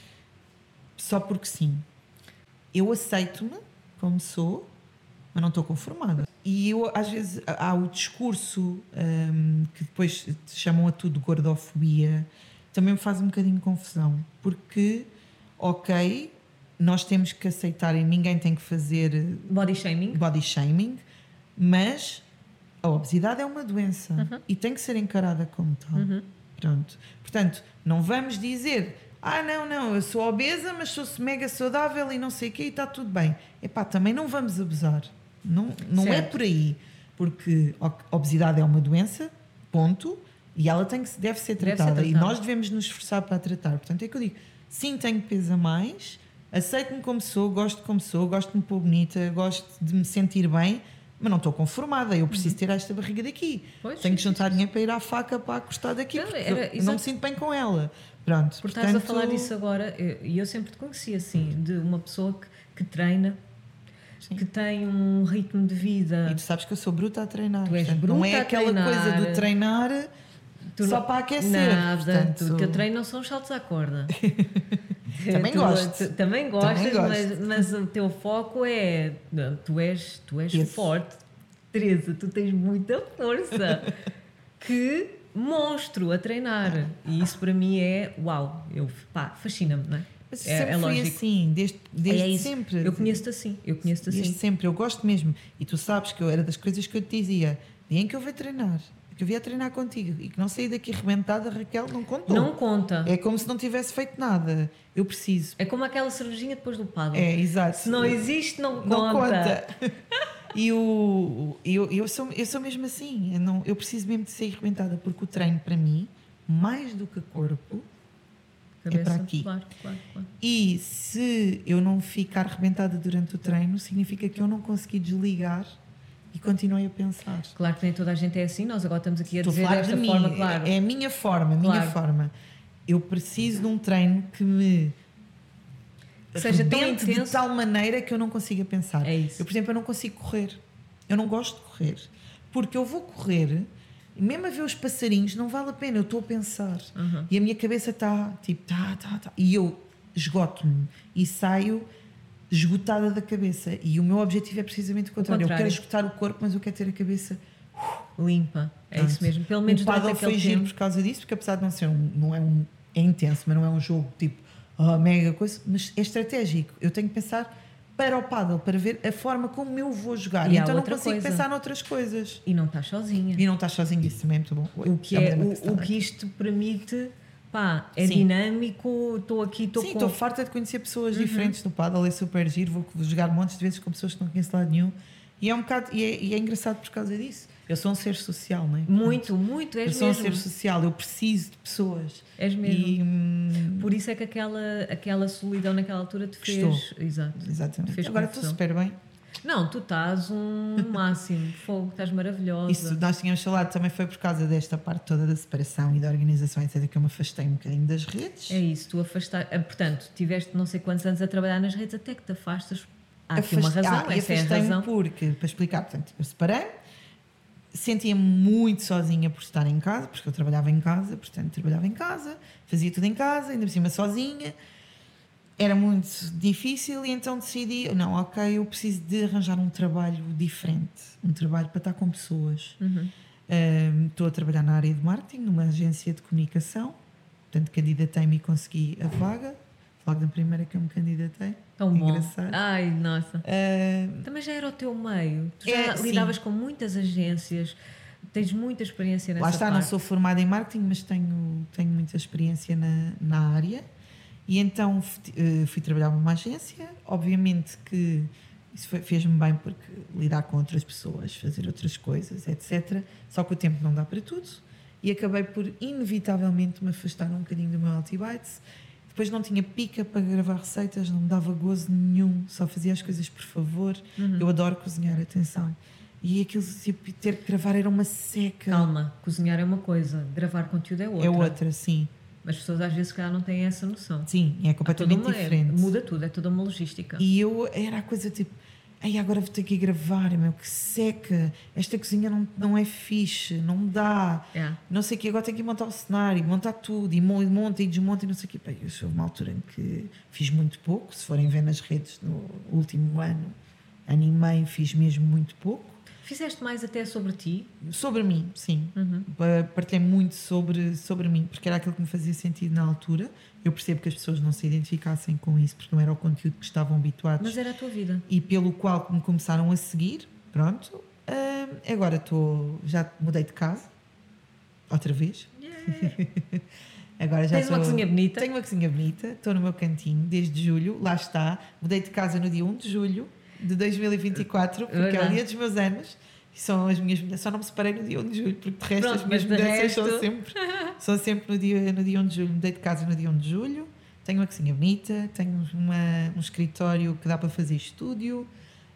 [SPEAKER 2] só porque sim. Eu aceito-me como sou, mas não estou conformada. E eu, às vezes, há o discurso que depois chamam a tudo gordofobia, também me faz um bocadinho de confusão, porque, ok, nós temos que aceitar e ninguém tem que fazer
[SPEAKER 1] body shaming,
[SPEAKER 2] mas a obesidade é uma doença e tem que ser encarada como tal. Pronto. Portanto, não vamos dizer não, eu sou obesa, mas sou mega saudável e não sei o quê e está tudo bem. Também não vamos abusar. Não é por aí. Porque a obesidade é uma doença, ponto, e ela deve ser tratada. E nós devemos nos esforçar para a tratar. Portanto, é que eu digo, sim, tenho peso a mais, aceito-me como sou, gosto de me pôr bonita, gosto de me sentir bem, mas não estou conformada, eu preciso ter esta barriga daqui. Tenho que juntar dinheiro para ir à faca para acostar daqui, porque eu não me sinto bem com ela. Pronto,
[SPEAKER 1] portanto, estás a falar disso agora, e eu sempre te conheci assim, de uma pessoa que treina, que tem um ritmo de vida.
[SPEAKER 2] E tu sabes que eu sou bruta a treinar.
[SPEAKER 1] Tu és bruta,
[SPEAKER 2] não é aquela coisa de treinar só para aquecer.
[SPEAKER 1] Nada,
[SPEAKER 2] portanto,
[SPEAKER 1] o teu treino não são os saltos à corda.
[SPEAKER 2] Também gosto.
[SPEAKER 1] Também gostas, mas o teu foco é... Tu és forte. Teresa, tu tens muita força. Que monstro a treinar. E isso para mim é... Uau! Fascina-me, não é?
[SPEAKER 2] Mas sempre fui assim, desde sempre.
[SPEAKER 1] Eu conheço-te assim.
[SPEAKER 2] Desde sempre, eu gosto mesmo. E tu sabes que era das coisas que eu te dizia. Dia em que eu vou treinar, que eu via treinar contigo e que não saí daqui arrebentada, Raquel, não contou.
[SPEAKER 1] Não conta.
[SPEAKER 2] É como se não tivesse feito nada. Eu preciso.
[SPEAKER 1] É como aquela cervejinha depois do paddle.
[SPEAKER 2] Exato.
[SPEAKER 1] Se não existe, não conta.
[SPEAKER 2] Não conta. E eu sou mesmo assim. Eu preciso mesmo de ser arrebentada, porque o treino, para mim, mais do que corpo,
[SPEAKER 1] cabeça,
[SPEAKER 2] é para aqui.
[SPEAKER 1] Claro.
[SPEAKER 2] E se eu não ficar arrebentada durante o treino, significa que eu não consegui desligar e continuei a pensar.
[SPEAKER 1] Claro que nem toda a gente é assim, nós agora estamos aqui a
[SPEAKER 2] Estou
[SPEAKER 1] dizer desta forma, claro.
[SPEAKER 2] É a minha forma, Eu preciso de um treino que me
[SPEAKER 1] seja tão intenso
[SPEAKER 2] de tal maneira que eu não consiga pensar.
[SPEAKER 1] É isso.
[SPEAKER 2] Eu, por exemplo, eu não consigo correr. Eu não gosto de correr. Porque eu vou correr, e mesmo a ver os passarinhos, não vale a pena, eu estou a pensar. E a minha cabeça está tipo, tá. E eu esgoto-me e saio esgotada da cabeça. E o meu objetivo é precisamente o contrário. Eu quero esgotar o corpo, mas eu quero ter a cabeça
[SPEAKER 1] limpa. É isso mesmo. Pelo menos durante aquele tempo. O paddle foi giro
[SPEAKER 2] por causa disso, porque apesar de não ser é intenso, mas não é um jogo tipo mega coisa, mas é estratégico. Eu tenho que pensar para o paddle, para ver a forma como eu vou jogar. E então não consigo pensar noutras coisas.
[SPEAKER 1] E não estás sozinha.
[SPEAKER 2] Isso também é muito bom.
[SPEAKER 1] O que isto permite, é dinâmico, estou aqui,
[SPEAKER 2] estou farta de conhecer pessoas diferentes no paddle, é super giro, vou jogar montes de vezes com pessoas que não conheço de lado nenhum. E é um bocado, e é engraçado por causa disso. Eu sou um ser social, não é?
[SPEAKER 1] Muito, és mesmo.
[SPEAKER 2] Eu sou um ser social, eu preciso de pessoas.
[SPEAKER 1] És mesmo. Por isso é que aquela solidão naquela altura te fez...
[SPEAKER 2] Exatamente.
[SPEAKER 1] Fez
[SPEAKER 2] agora estou super bem.
[SPEAKER 1] Não, tu estás um máximo. Fogo, estás maravilhosa.
[SPEAKER 2] Isso nós tínhamos falado, também foi por causa desta parte toda da separação e da organização, etc., que eu me afastei um bocadinho das redes.
[SPEAKER 1] É isso, tu afastaste... Portanto, tiveste não sei quantos anos a trabalhar nas redes até que te afastas. Há aqui uma razão, essa é a razão.
[SPEAKER 2] Porque, para explicar, portanto, eu separei, sentia-me muito sozinha por estar em casa, porque eu trabalhava em casa, fazia tudo em casa, ainda por cima sozinha. era muito difícil e então decidi, não, ok, eu preciso de arranjar um trabalho diferente, um trabalho para estar com pessoas. Estou a trabalhar na área de marketing, numa agência de comunicação, portanto candidatei-me e consegui a vaga, logo da primeira que eu me candidatei.
[SPEAKER 1] Tão
[SPEAKER 2] engraçado.
[SPEAKER 1] Bom. Ai, nossa. Também já era o teu meio. Tu já lidavas com muitas agências, tens muita experiência nessa
[SPEAKER 2] Lá está,
[SPEAKER 1] parte.
[SPEAKER 2] não sou formada em marketing, mas tenho muita experiência na área. E então fui trabalhar numa agência. Obviamente que isso fez-me bem, porque lidar com outras pessoas, fazer outras coisas, etc. Só que o tempo não dá para tudo. E acabei por, inevitavelmente, me afastar um bocadinho do meu Healthy Bites. Depois não tinha pica para gravar receitas, não me dava gozo nenhum, só fazia as coisas por favor. Eu adoro cozinhar, atenção. E aquilo, tipo, ter que gravar era uma seca.
[SPEAKER 1] Calma, cozinhar é uma coisa, gravar conteúdo é outra.
[SPEAKER 2] É outra, sim.
[SPEAKER 1] Mas as pessoas às vezes já não têm essa noção.
[SPEAKER 2] Sim, é completamente diferente.
[SPEAKER 1] Muda tudo, é toda uma logística.
[SPEAKER 2] E eu era a coisa tipo, ai, agora vou ter que ir gravar, meu, que seca, esta cozinha não é fixe, não dá, não sei o quê, agora tenho que montar o cenário, montar tudo, e monta e desmonta e não sei o quê. Bem, eu sou uma altura em que fiz muito pouco, se forem ver nas redes no último ano e meio, fiz mesmo muito pouco.
[SPEAKER 1] Fizeste mais até sobre ti?
[SPEAKER 2] Sobre mim, sim. Partilhei muito sobre mim, porque era aquilo que me fazia sentido na altura. Eu percebo que as pessoas não se identificassem com isso, porque não era o conteúdo que estavam habituados.
[SPEAKER 1] Mas era a tua vida.
[SPEAKER 2] E pelo qual me começaram a seguir, pronto. Agora já mudei de casa, outra vez. Agora já
[SPEAKER 1] Tens uma cozinha bonita?
[SPEAKER 2] Tenho uma cozinha bonita, estou no meu cantinho desde julho, lá está. Mudei de casa no dia 1 de julho de 2024, porque é o dia dos meus anos. E são as minhas mudanças. Só não me separei no dia 1 de julho, porque de resto
[SPEAKER 1] Pronto,
[SPEAKER 2] as minhas
[SPEAKER 1] mas
[SPEAKER 2] mudanças são sempre no dia 1 de julho. Mudei de casa no dia 1 de julho. Tenho uma cozinha bonita, tenho um escritório que dá para fazer estúdio.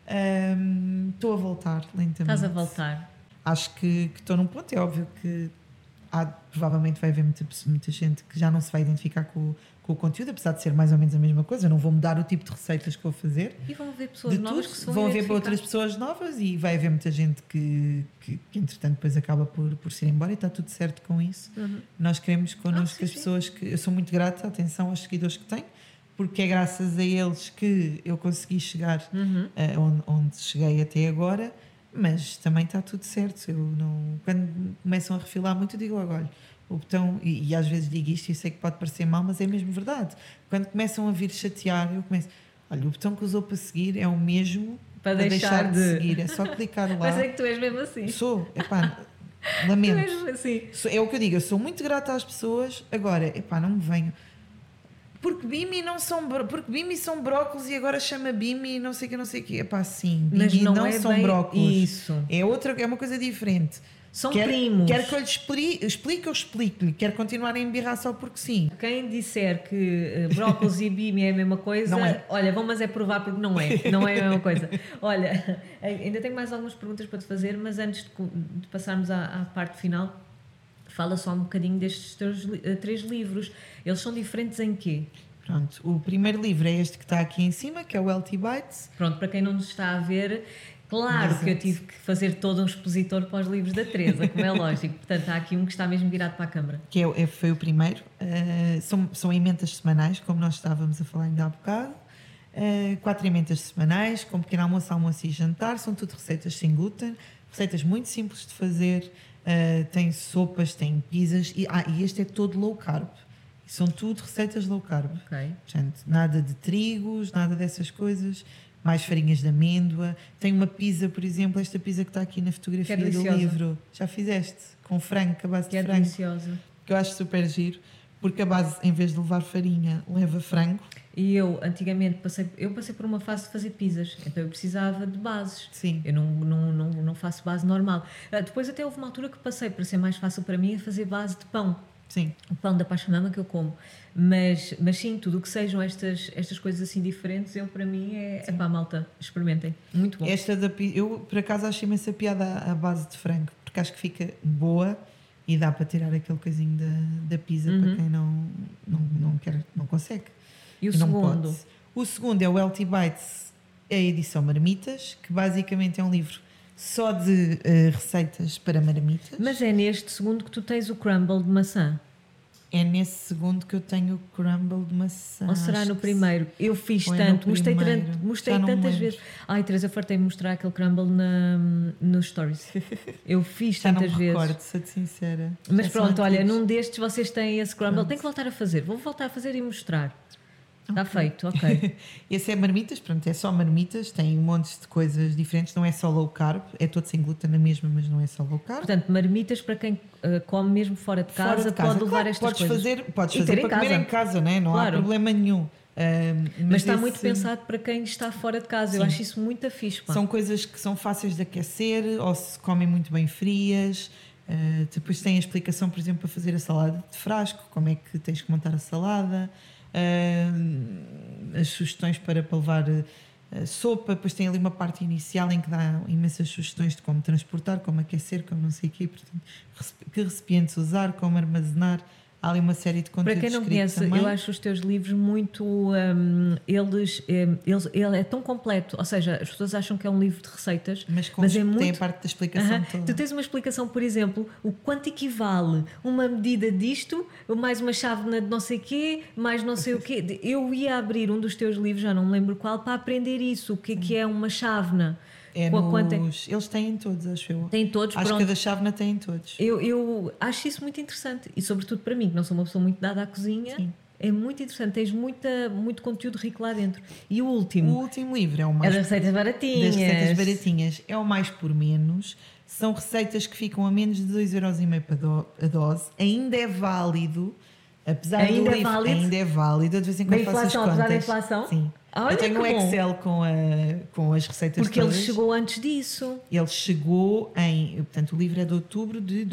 [SPEAKER 2] Estou a voltar lentamente.
[SPEAKER 1] Estás a voltar.
[SPEAKER 2] Acho que estou num ponto. É óbvio que provavelmente vai haver muita gente que já não se vai identificar com o conteúdo, apesar de ser mais ou menos a mesma coisa. Eu não vou mudar o tipo de receitas que vou fazer.
[SPEAKER 1] E vão haver pessoas novas que se vão
[SPEAKER 2] vão haver
[SPEAKER 1] identificar.
[SPEAKER 2] outras pessoas novas e vai haver muita gente que entretanto depois acaba por se ir embora, e está tudo certo com isso. Nós queremos connosco
[SPEAKER 1] sim,
[SPEAKER 2] as pessoas que... Eu sou muito grata, atenção aos seguidores que tenho, porque é graças a eles que eu consegui chegar onde cheguei até agora. Mas também está tudo certo. Quando começam a refilar muito, eu digo logo, olha, o botão, e às vezes digo isto e sei que pode parecer mal, mas é mesmo verdade. Quando começam a vir chatear, eu começo, olha, o botão que usou para seguir é o mesmo para deixar de seguir. É só clicar lá.
[SPEAKER 1] Mas é que tu és mesmo assim.
[SPEAKER 2] Sou, lamento.
[SPEAKER 1] Tu és mesmo assim.
[SPEAKER 2] É o que eu digo, eu sou muito grata às pessoas. Agora, não me venham. Porque Bimi são brócolos e agora chama Bimi e não sei o que. Sim, Bimi não são brócolos.
[SPEAKER 1] Isso.
[SPEAKER 2] É uma coisa diferente.
[SPEAKER 1] São primos.
[SPEAKER 2] Quer que eu lhe explique, eu explico-lhe. Quer continuar a embirrar só porque sim.
[SPEAKER 1] Quem disser que brócolis e Bimi é a mesma coisa,
[SPEAKER 2] não é.
[SPEAKER 1] Olha, mas é provar porque não é. Não é a mesma coisa. Olha, ainda tenho mais algumas perguntas para te fazer, mas antes de passarmos à parte final, fala só um bocadinho destes teus 3 livros. Eles são diferentes em quê?
[SPEAKER 2] Pronto, o primeiro livro é este que está aqui em cima, que é o Healthy Bites.
[SPEAKER 1] Pronto, para quem não nos está a ver, claro que eu tive que fazer todo um expositor para os livros da Teresa, como é lógico. Portanto, há aqui um que está mesmo virado para a câmara.
[SPEAKER 2] Que foi o primeiro. São emendas semanais, como nós estávamos a falar ainda há bocado. 4 emendas semanais, com pequeno almoço, almoço e jantar. São tudo receitas sem glúten, receitas muito simples de fazer. Tem sopas, tem pizzas e este é todo low carb. São tudo receitas low carb. Portanto, nada de trigos, nada dessas coisas, mais farinhas de amêndoa. Tem uma pizza, por exemplo, esta pizza que está aqui na fotografia do livro. Já fizeste? Com frango, a base de frango.
[SPEAKER 1] É deliciosa.
[SPEAKER 2] Que eu acho super giro, porque a base, em vez de levar farinha, leva frango.
[SPEAKER 1] E eu, antigamente, passei por uma fase de fazer pizzas, então eu precisava de bases.
[SPEAKER 2] Sim.
[SPEAKER 1] Eu não faço base normal. Depois até houve uma altura que passei, para ser mais fácil para mim, a fazer base de pão.
[SPEAKER 2] Sim.
[SPEAKER 1] O pão da Pachamama que eu como. Mas sim, tudo o que sejam estas coisas assim diferentes, para mim é pá, malta, experimentem. Muito bom.
[SPEAKER 2] Eu, por acaso, acho imensa piada à base de frango, porque acho que fica boa e dá para tirar aquele coisinho da pizza para quem não quer, não consegue.
[SPEAKER 1] E o segundo?
[SPEAKER 2] Pode. O segundo é o Healthy Bites, a edição Marmitas, que basicamente é um livro só de receitas para marmitas.
[SPEAKER 1] Mas é neste segundo que tu tens o crumble de maçã.
[SPEAKER 2] É nesse segundo que eu tenho o crumble de maçã.
[SPEAKER 1] Ou será no primeiro? Eu fiz
[SPEAKER 2] Foi
[SPEAKER 1] tanto,
[SPEAKER 2] no
[SPEAKER 1] mostrei
[SPEAKER 2] primeiro.
[SPEAKER 1] mostrei
[SPEAKER 2] Já não me
[SPEAKER 1] tantas
[SPEAKER 2] lembro.
[SPEAKER 1] vezes. Ai, Teresa, fartei-me mostrar aquele crumble nos stories. Eu fiz
[SPEAKER 2] Já não
[SPEAKER 1] tantas
[SPEAKER 2] me
[SPEAKER 1] vezes.
[SPEAKER 2] recordo, sou-te sincera.
[SPEAKER 1] Mas
[SPEAKER 2] Já são
[SPEAKER 1] pronto, olha,
[SPEAKER 2] antigos.
[SPEAKER 1] num destes vocês têm esse crumble.
[SPEAKER 2] Pronto.
[SPEAKER 1] Tenho que voltar a fazer. Vou voltar a fazer e mostrar. Está feito, ok.
[SPEAKER 2] Esse é marmitas, pronto, é só marmitas, tem um monte de coisas diferentes, não é só low carb, é todo sem glúten na mesma, mas não é só low carb.
[SPEAKER 1] Portanto, marmitas para quem come mesmo fora de casa,
[SPEAKER 2] Fora de casa.
[SPEAKER 1] pode levar
[SPEAKER 2] Claro,
[SPEAKER 1] estas
[SPEAKER 2] podes
[SPEAKER 1] coisas.
[SPEAKER 2] podes
[SPEAKER 1] E
[SPEAKER 2] fazer
[SPEAKER 1] ter em
[SPEAKER 2] para comer
[SPEAKER 1] casa.
[SPEAKER 2] em casa, né? Não
[SPEAKER 1] Claro.
[SPEAKER 2] há problema nenhum.
[SPEAKER 1] Mas está muito
[SPEAKER 2] esse-
[SPEAKER 1] pensado para quem está fora de casa. Eu
[SPEAKER 2] Sim.
[SPEAKER 1] acho isso muito fixe. Pá.
[SPEAKER 2] São coisas que são fáceis de aquecer ou se comem muito bem frias. Depois tem a explicação, por exemplo, para fazer a salada de frasco, como é que tens que montar a salada, as sugestões para levar sopa. Depois tem ali uma parte inicial em que dá imensas sugestões de como transportar, como aquecer, como não sei o quê, portanto, que recipientes usar, como armazenar. Há ali uma série de
[SPEAKER 1] Para
[SPEAKER 2] conteúdos
[SPEAKER 1] quem não
[SPEAKER 2] escritos
[SPEAKER 1] conhece,
[SPEAKER 2] também.
[SPEAKER 1] eu acho os teus livros muito. Ele é tão completo, ou seja, as pessoas acham que é um livro de receitas,
[SPEAKER 2] Mas,
[SPEAKER 1] mas é
[SPEAKER 2] tem
[SPEAKER 1] muito.
[SPEAKER 2] a parte da explicação
[SPEAKER 1] Aham.
[SPEAKER 2] toda.
[SPEAKER 1] Tu tens uma explicação, por exemplo, o quanto equivale uma medida disto, mais uma chávena de não sei quê, mais não sei o quê. Eu ia abrir um dos teus livros, já não me lembro qual, para aprender isso, o que é uma chávena.
[SPEAKER 2] É
[SPEAKER 1] Com a quanta-
[SPEAKER 2] Eles têm todos, acho eu.
[SPEAKER 1] Tem todos,
[SPEAKER 2] Acho que
[SPEAKER 1] pronto.
[SPEAKER 2] a da chávena tem todos.
[SPEAKER 1] Eu acho isso muito interessante e, sobretudo, para mim, que não sou uma pessoa muito dada à cozinha,
[SPEAKER 2] Sim.
[SPEAKER 1] é muito interessante. Tens muito conteúdo rico lá dentro. E o
[SPEAKER 2] O
[SPEAKER 1] último
[SPEAKER 2] último livro é o
[SPEAKER 1] é
[SPEAKER 2] mais
[SPEAKER 1] das receitas baratinhas.
[SPEAKER 2] das receitas baratinhas. É o mais por menos. São receitas que ficam a menos de 2,5€ a dose. Ainda é válido. Apesar
[SPEAKER 1] Ainda
[SPEAKER 2] do
[SPEAKER 1] é
[SPEAKER 2] livro,
[SPEAKER 1] válido?
[SPEAKER 2] ainda é válido. Eu de vez em
[SPEAKER 1] Da
[SPEAKER 2] quando faço as
[SPEAKER 1] inflação,
[SPEAKER 2] contas.
[SPEAKER 1] apesar da inflação?
[SPEAKER 2] Sim.
[SPEAKER 1] Olha
[SPEAKER 2] eu tenho um
[SPEAKER 1] que bom.
[SPEAKER 2] Excel com as receitas
[SPEAKER 1] Porque ele
[SPEAKER 2] todas.
[SPEAKER 1] chegou antes disso.
[SPEAKER 2] Ele chegou em... Portanto, o livro é de outubro de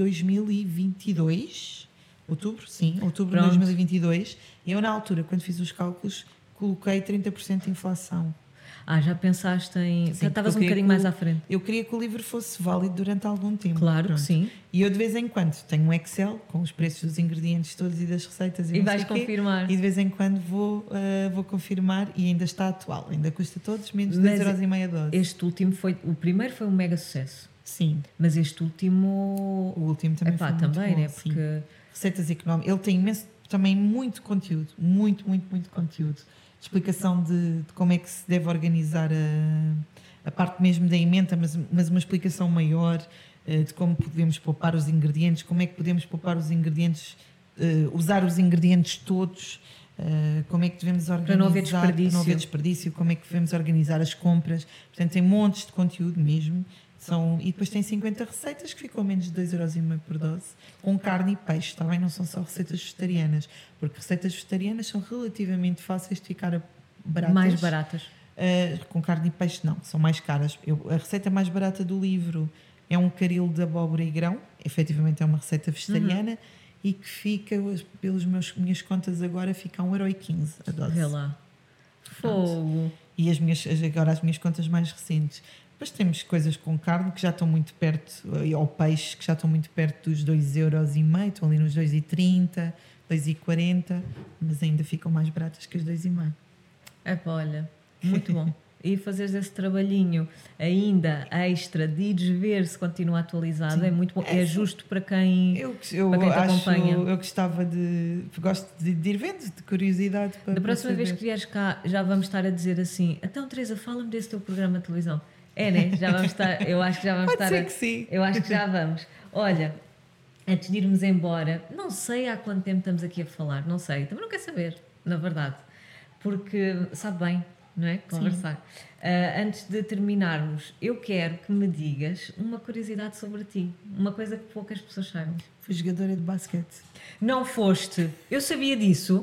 [SPEAKER 2] 2022. Outubro? Sim, outubro
[SPEAKER 1] Pronto.
[SPEAKER 2] de 2022. E eu, na altura, quando fiz os cálculos, coloquei 30% de inflação.
[SPEAKER 1] Já pensaste em.
[SPEAKER 2] Sim,
[SPEAKER 1] Estavas um
[SPEAKER 2] porque eu
[SPEAKER 1] bocadinho
[SPEAKER 2] queria
[SPEAKER 1] mais
[SPEAKER 2] que
[SPEAKER 1] à frente.
[SPEAKER 2] Eu queria que o livro fosse válido durante algum tempo.
[SPEAKER 1] Claro
[SPEAKER 2] Pronto.
[SPEAKER 1] que sim.
[SPEAKER 2] E eu de vez em quando tenho um Excel com os preços dos ingredientes todos e das receitas
[SPEAKER 1] E
[SPEAKER 2] não
[SPEAKER 1] vais
[SPEAKER 2] sei o quê.
[SPEAKER 1] confirmar.
[SPEAKER 2] E de vez em quando vou confirmar e ainda está atual. Ainda custa todos menos de
[SPEAKER 1] Mas
[SPEAKER 2] 2,5€ a dose.
[SPEAKER 1] Este último foi. O primeiro foi um mega sucesso.
[SPEAKER 2] Sim,
[SPEAKER 1] Mas este último.
[SPEAKER 2] o último também
[SPEAKER 1] Epá,
[SPEAKER 2] foi muito
[SPEAKER 1] também,
[SPEAKER 2] bom,
[SPEAKER 1] né?
[SPEAKER 2] sim.
[SPEAKER 1] Porque.
[SPEAKER 2] Receitas económicas. Ele tem imenso, também muito conteúdo. Muito conteúdo. Explicação de como é que se deve organizar a parte mesmo da emenda, mas uma explicação maior de como podemos poupar os ingredientes, como é que podemos poupar os ingredientes, usar os ingredientes todos, como é que devemos organizar
[SPEAKER 1] Para não haver desperdício.
[SPEAKER 2] para não haver desperdício, como é que devemos organizar as compras. Portanto, tem montes de conteúdo mesmo. E depois tem 50 receitas que ficam a menos de 2,5€ por dose, com carne e peixe. Também não são só receitas vegetarianas, porque receitas vegetarianas são relativamente fáceis de ficar baratas.
[SPEAKER 1] Mais baratas.
[SPEAKER 2] Com carne e peixe não, são mais caras. A receita mais barata do livro é um caril de abóbora e grão, efetivamente é uma receita vegetariana, e que fica, pelas minhas contas agora, fica a 1,15€ a dose.
[SPEAKER 1] Vê lá. Fogo.
[SPEAKER 2] E agora as minhas contas mais recentes. Depois temos coisas com carne que já estão muito perto, ou peixe que já estão muito perto dos 2,5€, estão ali nos 2,30€, 2,40€, mas ainda ficam mais baratas que as 2,5€.
[SPEAKER 1] Pá, olha, muito bom. E fazeres esse trabalhinho ainda extra de ires ver se continua atualizado.
[SPEAKER 2] Sim.
[SPEAKER 1] É muito bom. É justo para quem.
[SPEAKER 2] Eu
[SPEAKER 1] Para quem te acompanha.
[SPEAKER 2] eu gostava gosto de ir vendo, de curiosidade.
[SPEAKER 1] Da próxima vez
[SPEAKER 2] saber.
[SPEAKER 1] que vieres cá, já vamos estar a dizer assim: então, Teresa, fala-me desse teu programa de televisão. É, né? Já vamos estar. Eu acho que já vamos
[SPEAKER 2] Pode
[SPEAKER 1] estar.
[SPEAKER 2] ser que sim.
[SPEAKER 1] Eu acho que já vamos. Olha, antes de irmos embora, não sei há quanto tempo estamos aqui a falar, não sei. Também não quero saber, na verdade. Porque sabe bem, não é? Conversar. Antes de terminarmos, eu quero que me digas uma curiosidade sobre ti. Uma coisa que poucas pessoas saibam.
[SPEAKER 2] Fui jogadora de basquete.
[SPEAKER 1] Não foste. Eu sabia disso.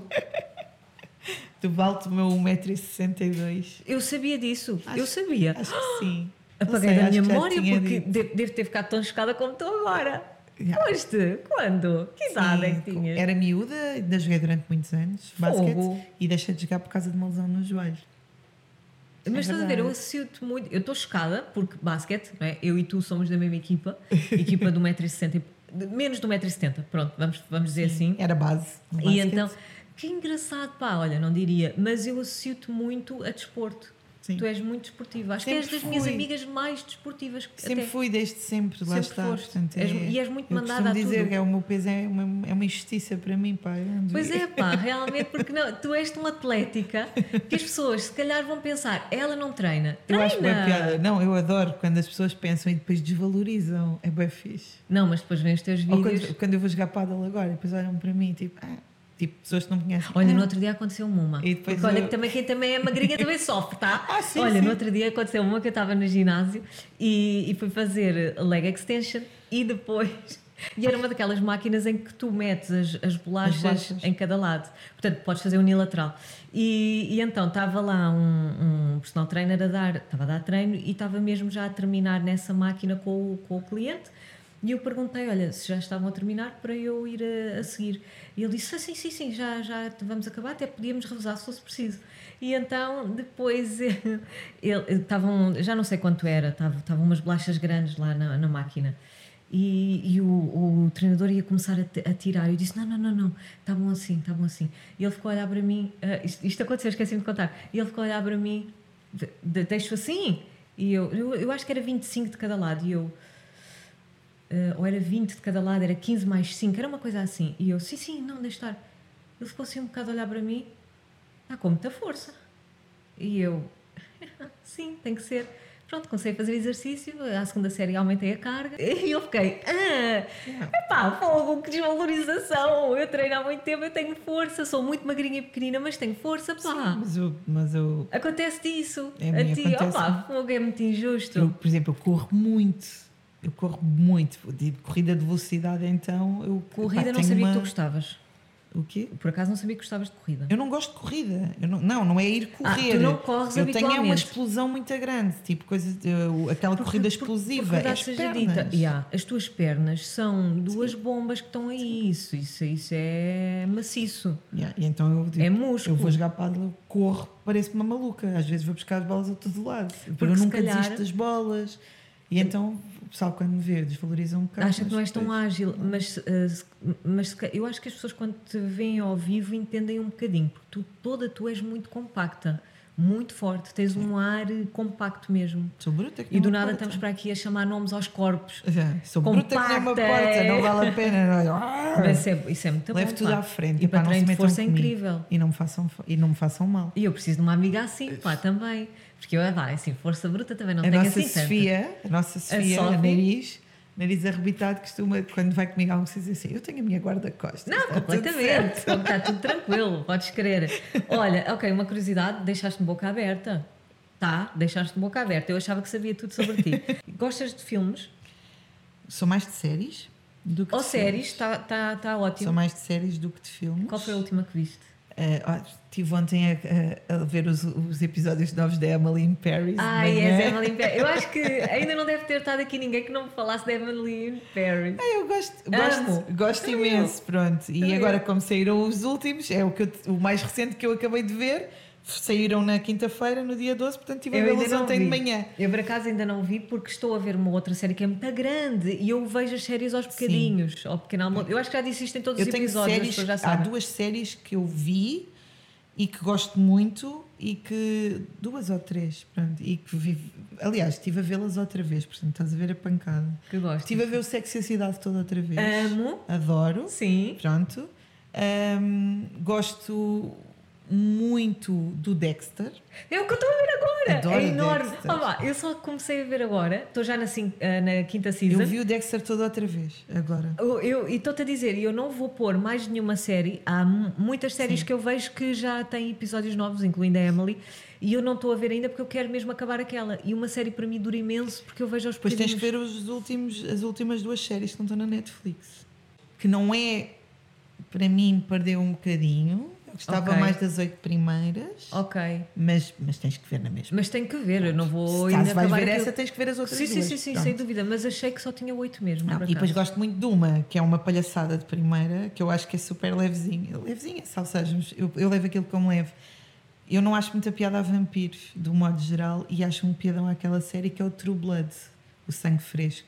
[SPEAKER 2] Tu vale o meu 1,62m.
[SPEAKER 1] Eu sabia disso.
[SPEAKER 2] Acho-
[SPEAKER 1] eu sabia.
[SPEAKER 2] Acho que sim. Não
[SPEAKER 1] Apaguei
[SPEAKER 2] sei,
[SPEAKER 1] da
[SPEAKER 2] acho
[SPEAKER 1] minha
[SPEAKER 2] que já
[SPEAKER 1] memória
[SPEAKER 2] tinha
[SPEAKER 1] porque
[SPEAKER 2] dito.
[SPEAKER 1] devo ter ficado tão chocada como estou agora.
[SPEAKER 2] Já.
[SPEAKER 1] Foste? Quando? Que idade é que
[SPEAKER 2] Sim,
[SPEAKER 1] tinhas?
[SPEAKER 2] era miúda, ainda joguei durante muitos anos basquete
[SPEAKER 1] Fogo.
[SPEAKER 2] e deixei de jogar por causa de uma lesão no joelho.
[SPEAKER 1] Mas estás a ver,
[SPEAKER 2] verdade.
[SPEAKER 1] eu associo-te muito. Eu estou chocada porque basquete, não é? Eu e tu somos da mesma equipa, equipa do 1,60m, menos do 1,70m, pronto, vamos dizer assim.
[SPEAKER 2] Era base. no
[SPEAKER 1] E
[SPEAKER 2] basquete.
[SPEAKER 1] então, que engraçado, pá, olha, não diria, mas eu associo-te muito a desporto.
[SPEAKER 2] Sim.
[SPEAKER 1] Tu és muito desportiva. Acho que
[SPEAKER 2] Sempre
[SPEAKER 1] és das minhas
[SPEAKER 2] fui.
[SPEAKER 1] amigas mais desportivas.
[SPEAKER 2] Sempre
[SPEAKER 1] até.
[SPEAKER 2] fui, desde sempre, lá
[SPEAKER 1] Sempre
[SPEAKER 2] está.
[SPEAKER 1] foste.
[SPEAKER 2] Portanto,
[SPEAKER 1] E és muito
[SPEAKER 2] eu
[SPEAKER 1] mandada a
[SPEAKER 2] costumo dizer
[SPEAKER 1] tudo.
[SPEAKER 2] que o meu peso é uma injustiça para mim, pá.
[SPEAKER 1] Pois é, pá, realmente, porque não, tu és tão atlética que as pessoas se calhar vão pensar, ela não treina.
[SPEAKER 2] Eu acho bem
[SPEAKER 1] Treina!
[SPEAKER 2] piada. Não, eu adoro quando as pessoas pensam e depois desvalorizam. É bem fixe.
[SPEAKER 1] Não, mas depois vêm os teus
[SPEAKER 2] Ou
[SPEAKER 1] vídeos.
[SPEAKER 2] quando eu vou jogar pádel agora e depois olham para mim, tipo, pessoas que não me conhecem.
[SPEAKER 1] Olha, no outro dia aconteceu-me uma.
[SPEAKER 2] E depois
[SPEAKER 1] Porque olha,
[SPEAKER 2] eu-
[SPEAKER 1] que também, quem também é magrinha também sofre, tá?
[SPEAKER 2] Sim,
[SPEAKER 1] olha,
[SPEAKER 2] sim.
[SPEAKER 1] no outro dia aconteceu uma que eu estava no ginásio e fui fazer leg extension e depois. E era uma daquelas máquinas em que tu metes as bolachas em cada lado. Portanto, podes fazer unilateral. E então estava lá um personal trainer estava a dar treino e estava mesmo já a terminar nessa máquina com o cliente. E eu perguntei, olha, se já estavam a terminar para eu ir a seguir. E ele disse, sim, já vamos acabar, até podíamos revezar se fosse preciso. E então, depois, já não sei quanto era, estavam umas bolachas grandes lá na máquina. E o treinador ia começar a tirar. Eu disse, não, está bom assim. E ele ficou a olhar para mim, isto aconteceu, esqueci-me de contar. E ele ficou a olhar para mim, deixo assim? E eu acho que era 25 de cada lado. E eu... ou era 20 de cada lado, era 15 mais 5, era uma coisa assim. E eu, sim, não, deixa estar. Ele ficou assim um bocado a olhar para mim, está com muita força. E eu, sim, tem que ser. Pronto, comecei a fazer exercício, à segunda série aumentei a carga. E eu fiquei, fogo, que desvalorização. Eu treino há muito tempo, eu tenho força, sou muito magrinha e pequenina, mas tenho força, pá.
[SPEAKER 2] Sim, mas eu
[SPEAKER 1] Acontece isso.
[SPEAKER 2] A mim
[SPEAKER 1] a ti,
[SPEAKER 2] acontece.
[SPEAKER 1] fogo é muito injusto.
[SPEAKER 2] eu, por exemplo, eu corro muito. De corrida de velocidade, então eu
[SPEAKER 1] Corrida, não
[SPEAKER 2] tenho
[SPEAKER 1] sabia que tu gostavas.
[SPEAKER 2] O quê?
[SPEAKER 1] Por acaso não sabia que gostavas de corrida.
[SPEAKER 2] Eu não gosto de corrida. Eu não é ir correr.
[SPEAKER 1] Tu não corres
[SPEAKER 2] eu tenho uma
[SPEAKER 1] habitualmente.
[SPEAKER 2] explosão muito grande, tipo aquela corrida explosiva.
[SPEAKER 1] Porque,
[SPEAKER 2] As
[SPEAKER 1] seja
[SPEAKER 2] pernas.
[SPEAKER 1] dita, as tuas pernas são duas bombas que estão aí. Isso é maciço.
[SPEAKER 2] E então
[SPEAKER 1] É músculo.
[SPEAKER 2] eu vou jogar pádel, corro, parece-me uma maluca. Às vezes vou buscar as bolas a todo lado.
[SPEAKER 1] Porque
[SPEAKER 2] eu
[SPEAKER 1] se
[SPEAKER 2] nunca
[SPEAKER 1] calhar-
[SPEAKER 2] desisto das bolas. E então o pessoal, quando me vê, desvaloriza um bocado.
[SPEAKER 1] Acha que não és
[SPEAKER 2] mas
[SPEAKER 1] tão
[SPEAKER 2] depois-
[SPEAKER 1] ágil, mas eu acho que as pessoas quando te veem ao vivo entendem um bocadinho, porque tu és muito compacta, muito forte, tens um ar compacto mesmo.
[SPEAKER 2] Sou bruta que
[SPEAKER 1] E
[SPEAKER 2] nem
[SPEAKER 1] do
[SPEAKER 2] uma
[SPEAKER 1] nada
[SPEAKER 2] porta.
[SPEAKER 1] estamos para aqui a chamar nomes aos corpos.
[SPEAKER 2] Sou bruta que nem uma
[SPEAKER 1] Compacta.
[SPEAKER 2] porta, não vale a pena.
[SPEAKER 1] Mas isso é muito
[SPEAKER 2] Levo
[SPEAKER 1] bom.
[SPEAKER 2] tudo
[SPEAKER 1] pá.
[SPEAKER 2] à frente.
[SPEAKER 1] E para
[SPEAKER 2] não se
[SPEAKER 1] treino de
[SPEAKER 2] metam
[SPEAKER 1] força é
[SPEAKER 2] comigo.
[SPEAKER 1] incrível.
[SPEAKER 2] E não me façam mal.
[SPEAKER 1] E eu preciso de uma amiga assim, pá, também. Porque eu, assim, força bruta também não
[SPEAKER 2] A
[SPEAKER 1] tenho
[SPEAKER 2] nossa
[SPEAKER 1] assim tanta.
[SPEAKER 2] Sofia, a
[SPEAKER 1] Sophie.
[SPEAKER 2] nariz arrebitado, costuma, quando vai comigo a alguma coisa, dizer assim: eu tenho a minha guarda-costas.
[SPEAKER 1] Não,
[SPEAKER 2] está tudo
[SPEAKER 1] completamente.
[SPEAKER 2] certo."
[SPEAKER 1] Está tudo tranquilo, podes querer. Olha, ok, uma curiosidade, deixaste-me boca aberta. Deixaste-me boca aberta. Eu achava que sabia tudo sobre ti. Gostas de filmes?
[SPEAKER 2] Sou mais de séries do que
[SPEAKER 1] Ou
[SPEAKER 2] de
[SPEAKER 1] séries?
[SPEAKER 2] filmes.
[SPEAKER 1] Está ótimo.
[SPEAKER 2] Sou mais de séries do que de filmes.
[SPEAKER 1] Qual foi a última que viste?
[SPEAKER 2] Estive ontem a ver os episódios novos da Emily in Paris. de manhã.
[SPEAKER 1] És Emily in Paris. Eu acho que ainda não deve ter estado aqui ninguém que não me falasse de Emily in Paris.
[SPEAKER 2] Eu gosto imenso, pronto. E agora, como saíram os últimos, o mais recente que eu acabei de ver, saíram na quinta-feira, no dia 12, portanto estive a
[SPEAKER 1] Eu ainda
[SPEAKER 2] vê-los
[SPEAKER 1] não
[SPEAKER 2] ontem
[SPEAKER 1] vi.
[SPEAKER 2] de manhã.
[SPEAKER 1] Eu por acaso ainda não vi porque estou a ver uma outra série que é muito grande e eu vejo as séries aos bocadinhos, ao pequeno almoço. Eu acho que já disse isto em todos
[SPEAKER 2] Eu
[SPEAKER 1] os
[SPEAKER 2] tenho
[SPEAKER 1] episódios, as
[SPEAKER 2] séries,
[SPEAKER 1] pessoas já
[SPEAKER 2] há
[SPEAKER 1] sabem.
[SPEAKER 2] 2 séries que eu vi e que gosto muito e que 2 ou 3, pronto, e que aliás, estive a vê-las outra vez, portanto estás a ver a pancada.
[SPEAKER 1] Que gosto.
[SPEAKER 2] Estive a ver o Sexo e a Cidade toda outra vez.
[SPEAKER 1] Amo.
[SPEAKER 2] Adoro.
[SPEAKER 1] Sim.
[SPEAKER 2] Pronto. Gosto muito do Dexter.
[SPEAKER 1] É o que eu estou a ver agora.
[SPEAKER 2] Adoro
[SPEAKER 1] É enorme.
[SPEAKER 2] Dexter.
[SPEAKER 1] Eu só comecei a ver agora. Estou já na quinta season.
[SPEAKER 2] Eu vi o Dexter todo outra vez, agora.
[SPEAKER 1] E estou-te a dizer, eu não vou pôr mais nenhuma série. Há muitas séries que eu vejo que já têm episódios novos, incluindo a Emily, e eu não estou a ver ainda porque eu quero mesmo acabar aquela. E uma série para mim dura imenso porque eu vejo aos
[SPEAKER 2] Depois tens
[SPEAKER 1] bocadinhos.
[SPEAKER 2] que ver as últimas 2 séries que não estão na Netflix. Que não é, para mim, perdeu um bocadinho. Eu gostava
[SPEAKER 1] Ok.
[SPEAKER 2] mais das 8 primeiras.
[SPEAKER 1] Ok.
[SPEAKER 2] Mas tens que ver na mesma.
[SPEAKER 1] Mas tenho que ver, eu não vou
[SPEAKER 2] Se
[SPEAKER 1] ainda
[SPEAKER 2] caso vais
[SPEAKER 1] acabar
[SPEAKER 2] ver
[SPEAKER 1] aquilo.
[SPEAKER 2] essa, tens que ver as outras
[SPEAKER 1] Sim,
[SPEAKER 2] duas.
[SPEAKER 1] sim,
[SPEAKER 2] Pronto.
[SPEAKER 1] sem dúvida, mas achei que só tinha 8 mesmo.
[SPEAKER 2] Não,
[SPEAKER 1] por
[SPEAKER 2] e depois
[SPEAKER 1] acaso.
[SPEAKER 2] gosto muito de uma, que é uma palhaçada de primeira, que eu acho que é super levezinha. Levezinha, ou seja, eu levo aquilo como leve. Eu não acho muita piada a vampiros, do modo geral, e acho um piadão àquela série que é o True Blood, o Sangue Fresco.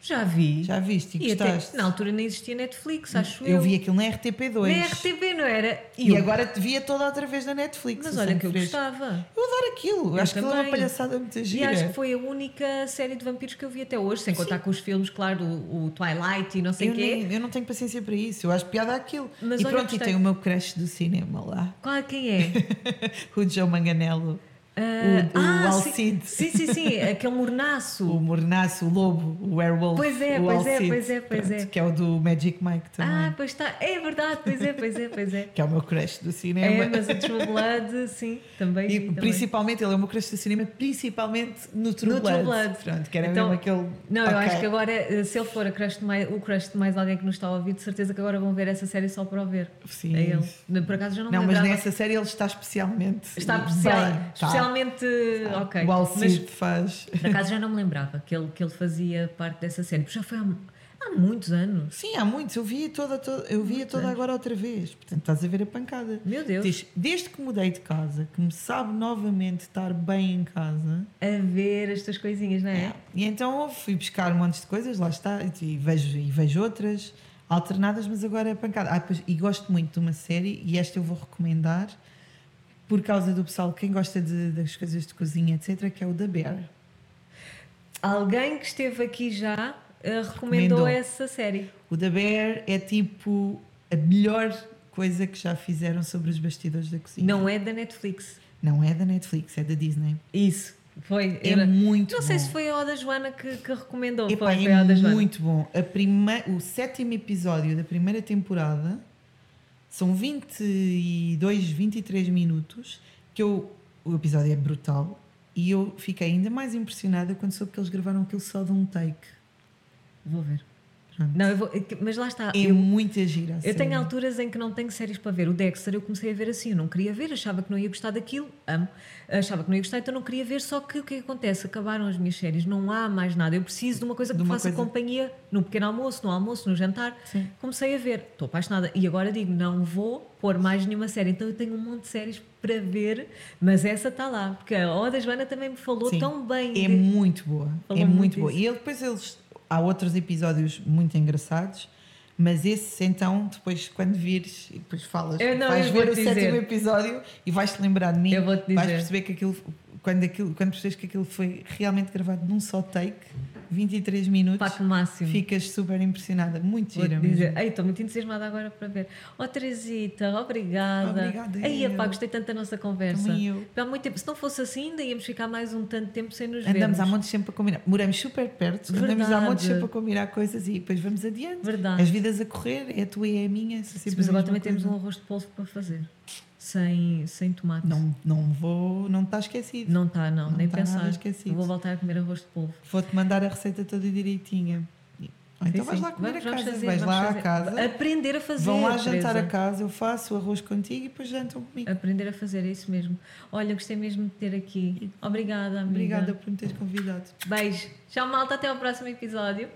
[SPEAKER 1] Já vi.
[SPEAKER 2] Já viste e
[SPEAKER 1] E até,
[SPEAKER 2] gostaste?
[SPEAKER 1] na altura nem existia Netflix, acho
[SPEAKER 2] Eu vi aquilo na RTP2.
[SPEAKER 1] Na RTP, não era?
[SPEAKER 2] E agora te via toda outra vez na Netflix.
[SPEAKER 1] Mas
[SPEAKER 2] o
[SPEAKER 1] olha
[SPEAKER 2] sangue
[SPEAKER 1] que eu
[SPEAKER 2] fresco.
[SPEAKER 1] gostava.
[SPEAKER 2] Eu adoro aquilo.
[SPEAKER 1] Eu
[SPEAKER 2] Acho que aquilo é uma
[SPEAKER 1] também.
[SPEAKER 2] palhaçada muito
[SPEAKER 1] E
[SPEAKER 2] gira.
[SPEAKER 1] acho que foi a única série de vampiros que eu vi até hoje, sem contar com os filmes, claro, o Twilight e não sei o quê.
[SPEAKER 2] Eu não tenho paciência para isso. Eu acho piada aquilo.
[SPEAKER 1] Mas
[SPEAKER 2] E
[SPEAKER 1] olha,
[SPEAKER 2] pronto, e
[SPEAKER 1] gostei.
[SPEAKER 2] tem o meu crush do cinema lá.
[SPEAKER 1] Qual, quem é?
[SPEAKER 2] O Joe Manganiello. O Alcide.
[SPEAKER 1] Sim, aquele mornaço.
[SPEAKER 2] O mornaço, o lobo, o werewolf.
[SPEAKER 1] Pois é,
[SPEAKER 2] o
[SPEAKER 1] pois é,
[SPEAKER 2] Alcide.
[SPEAKER 1] pois é, pois é.
[SPEAKER 2] Pronto, que é o do Magic Mike também.
[SPEAKER 1] Ah, pois está. É verdade, pois é.
[SPEAKER 2] Que é o meu crush do cinema.
[SPEAKER 1] É, mas o True Blood, sim, também.
[SPEAKER 2] E
[SPEAKER 1] vi, também.
[SPEAKER 2] principalmente, ele é o meu crush do cinema, principalmente no True Blood. Pronto, que era
[SPEAKER 1] Então,
[SPEAKER 2] mesmo aquele.
[SPEAKER 1] Não, eu
[SPEAKER 2] Ok.
[SPEAKER 1] acho que agora, se ele for o crush de mais alguém que nos está a ouvir, de certeza que agora vão ver essa série só para o ver.
[SPEAKER 2] Sim.
[SPEAKER 1] É ele. Por acaso já não me
[SPEAKER 2] Não, mas
[SPEAKER 1] lembrava.
[SPEAKER 2] nessa série ele está especialmente.
[SPEAKER 1] Está
[SPEAKER 2] bem,
[SPEAKER 1] especialmente.
[SPEAKER 2] tá.
[SPEAKER 1] Ok.
[SPEAKER 2] O Alcide
[SPEAKER 1] Mas
[SPEAKER 2] faz.
[SPEAKER 1] por acaso já não me lembrava que ele fazia parte dessa série, porque já foi há muitos anos.
[SPEAKER 2] Sim, há muitos. Eu via toda agora outra vez. Portanto, estás a ver a pancada.
[SPEAKER 1] Meu Deus.
[SPEAKER 2] Desde que mudei de casa, que me sabe novamente estar bem em casa.
[SPEAKER 1] A ver estas coisinhas, não é?
[SPEAKER 2] E então fui buscar um monte de coisas, lá está, e vejo outras alternadas, mas agora é pancada. E gosto muito de uma série, e esta eu vou recomendar, por causa do pessoal, quem gosta das coisas de cozinha, etc., que é o The Bear.
[SPEAKER 1] Alguém que esteve aqui já recomendou
[SPEAKER 2] Recomendou.
[SPEAKER 1] essa série.
[SPEAKER 2] O The Bear é tipo a melhor coisa que já fizeram sobre os bastidores da cozinha.
[SPEAKER 1] Não é da Netflix.
[SPEAKER 2] Não é da Netflix, é da Disney.
[SPEAKER 1] Isso. Foi.
[SPEAKER 2] É muito
[SPEAKER 1] Não
[SPEAKER 2] bom.
[SPEAKER 1] sei se foi a Oda Joana que recomendou.
[SPEAKER 2] Epá,
[SPEAKER 1] foi
[SPEAKER 2] é
[SPEAKER 1] a Oda Joana.
[SPEAKER 2] muito bom. O 7º episódio da primeira temporada são 22, 23 minutos, o episódio é brutal, e eu fiquei ainda mais impressionada quando soube que eles gravaram aquilo só de um take.
[SPEAKER 1] Vou ver.
[SPEAKER 2] Pronto.
[SPEAKER 1] Não, mas lá está.
[SPEAKER 2] É muita gira.
[SPEAKER 1] Eu tenho alturas em que não tenho séries para ver. O Dexter eu comecei a ver assim, eu não queria ver, achava que não ia gostar daquilo, achava que não ia gostar, então não queria ver, só que o que acontece? Acabaram as minhas séries, não há mais nada, eu preciso de uma coisa que me faça companhia no pequeno almoço, no almoço, no jantar.
[SPEAKER 2] Sim.
[SPEAKER 1] Comecei a ver, estou apaixonada, e agora digo, não vou pôr mais nenhuma série, então eu tenho um monte de séries para ver, mas essa está lá, porque a Oda Joana também me falou
[SPEAKER 2] Sim.
[SPEAKER 1] tão bem.
[SPEAKER 2] É muito boa.
[SPEAKER 1] Falou
[SPEAKER 2] É
[SPEAKER 1] muito
[SPEAKER 2] muito boa.
[SPEAKER 1] disso.
[SPEAKER 2] E depois há outros episódios muito engraçados, mas esse então, depois quando vires e depois falas, vais ver o 7º episódio e vais-te lembrar de mim.
[SPEAKER 1] Eu vou-te dizer.
[SPEAKER 2] Vais perceber que quando percebes que aquilo foi realmente gravado num só take, 23 minutos,
[SPEAKER 1] Pá, que máximo.
[SPEAKER 2] ficas super impressionada. Muito
[SPEAKER 1] Vou-te
[SPEAKER 2] gira
[SPEAKER 1] dizer.
[SPEAKER 2] mesmo.
[SPEAKER 1] Ei, estou muito entusiasmada agora para ver. Oh, Teresita, obrigada.
[SPEAKER 2] Obrigada,
[SPEAKER 1] Ei,
[SPEAKER 2] eu.
[SPEAKER 1] epá, gostei tanto da nossa conversa.
[SPEAKER 2] Também eu.
[SPEAKER 1] Há muito tempo. Se não fosse assim, ainda íamos ficar mais um tanto tempo sem nos
[SPEAKER 2] Andamos
[SPEAKER 1] vermos.
[SPEAKER 2] há montes sempre a combinar. Moramos super perto, andamos
[SPEAKER 1] Verdade.
[SPEAKER 2] há montes sempre a combinar coisas e depois vamos adiante.
[SPEAKER 1] Verdade.
[SPEAKER 2] As vidas a correr, é a tua e é a minha.
[SPEAKER 1] Sim, mas agora também temos um arroz de polvo para fazer. Sem tomate.
[SPEAKER 2] Não está esquecido.
[SPEAKER 1] Não está, não, nem
[SPEAKER 2] está nada
[SPEAKER 1] pensar.
[SPEAKER 2] esquecido.
[SPEAKER 1] Vou voltar a comer arroz de polvo.
[SPEAKER 2] Vou-te mandar a receita toda direitinha. Ou então
[SPEAKER 1] Sim,
[SPEAKER 2] vais
[SPEAKER 1] sim.
[SPEAKER 2] lá comer
[SPEAKER 1] Vamos
[SPEAKER 2] a casa.
[SPEAKER 1] fazer,
[SPEAKER 2] vais
[SPEAKER 1] vamos
[SPEAKER 2] lá
[SPEAKER 1] fazer.
[SPEAKER 2] à casa.
[SPEAKER 1] Aprender a fazer.
[SPEAKER 2] Vão lá jantar
[SPEAKER 1] Teresa.
[SPEAKER 2] a casa, eu faço o arroz contigo e depois jantam comigo.
[SPEAKER 1] Aprender a fazer, é isso mesmo. Olha, gostei mesmo de ter aqui. Obrigada, amiga.
[SPEAKER 2] Obrigada por me teres convidado.
[SPEAKER 1] Beijo. Tchau, malta. Até ao próximo episódio.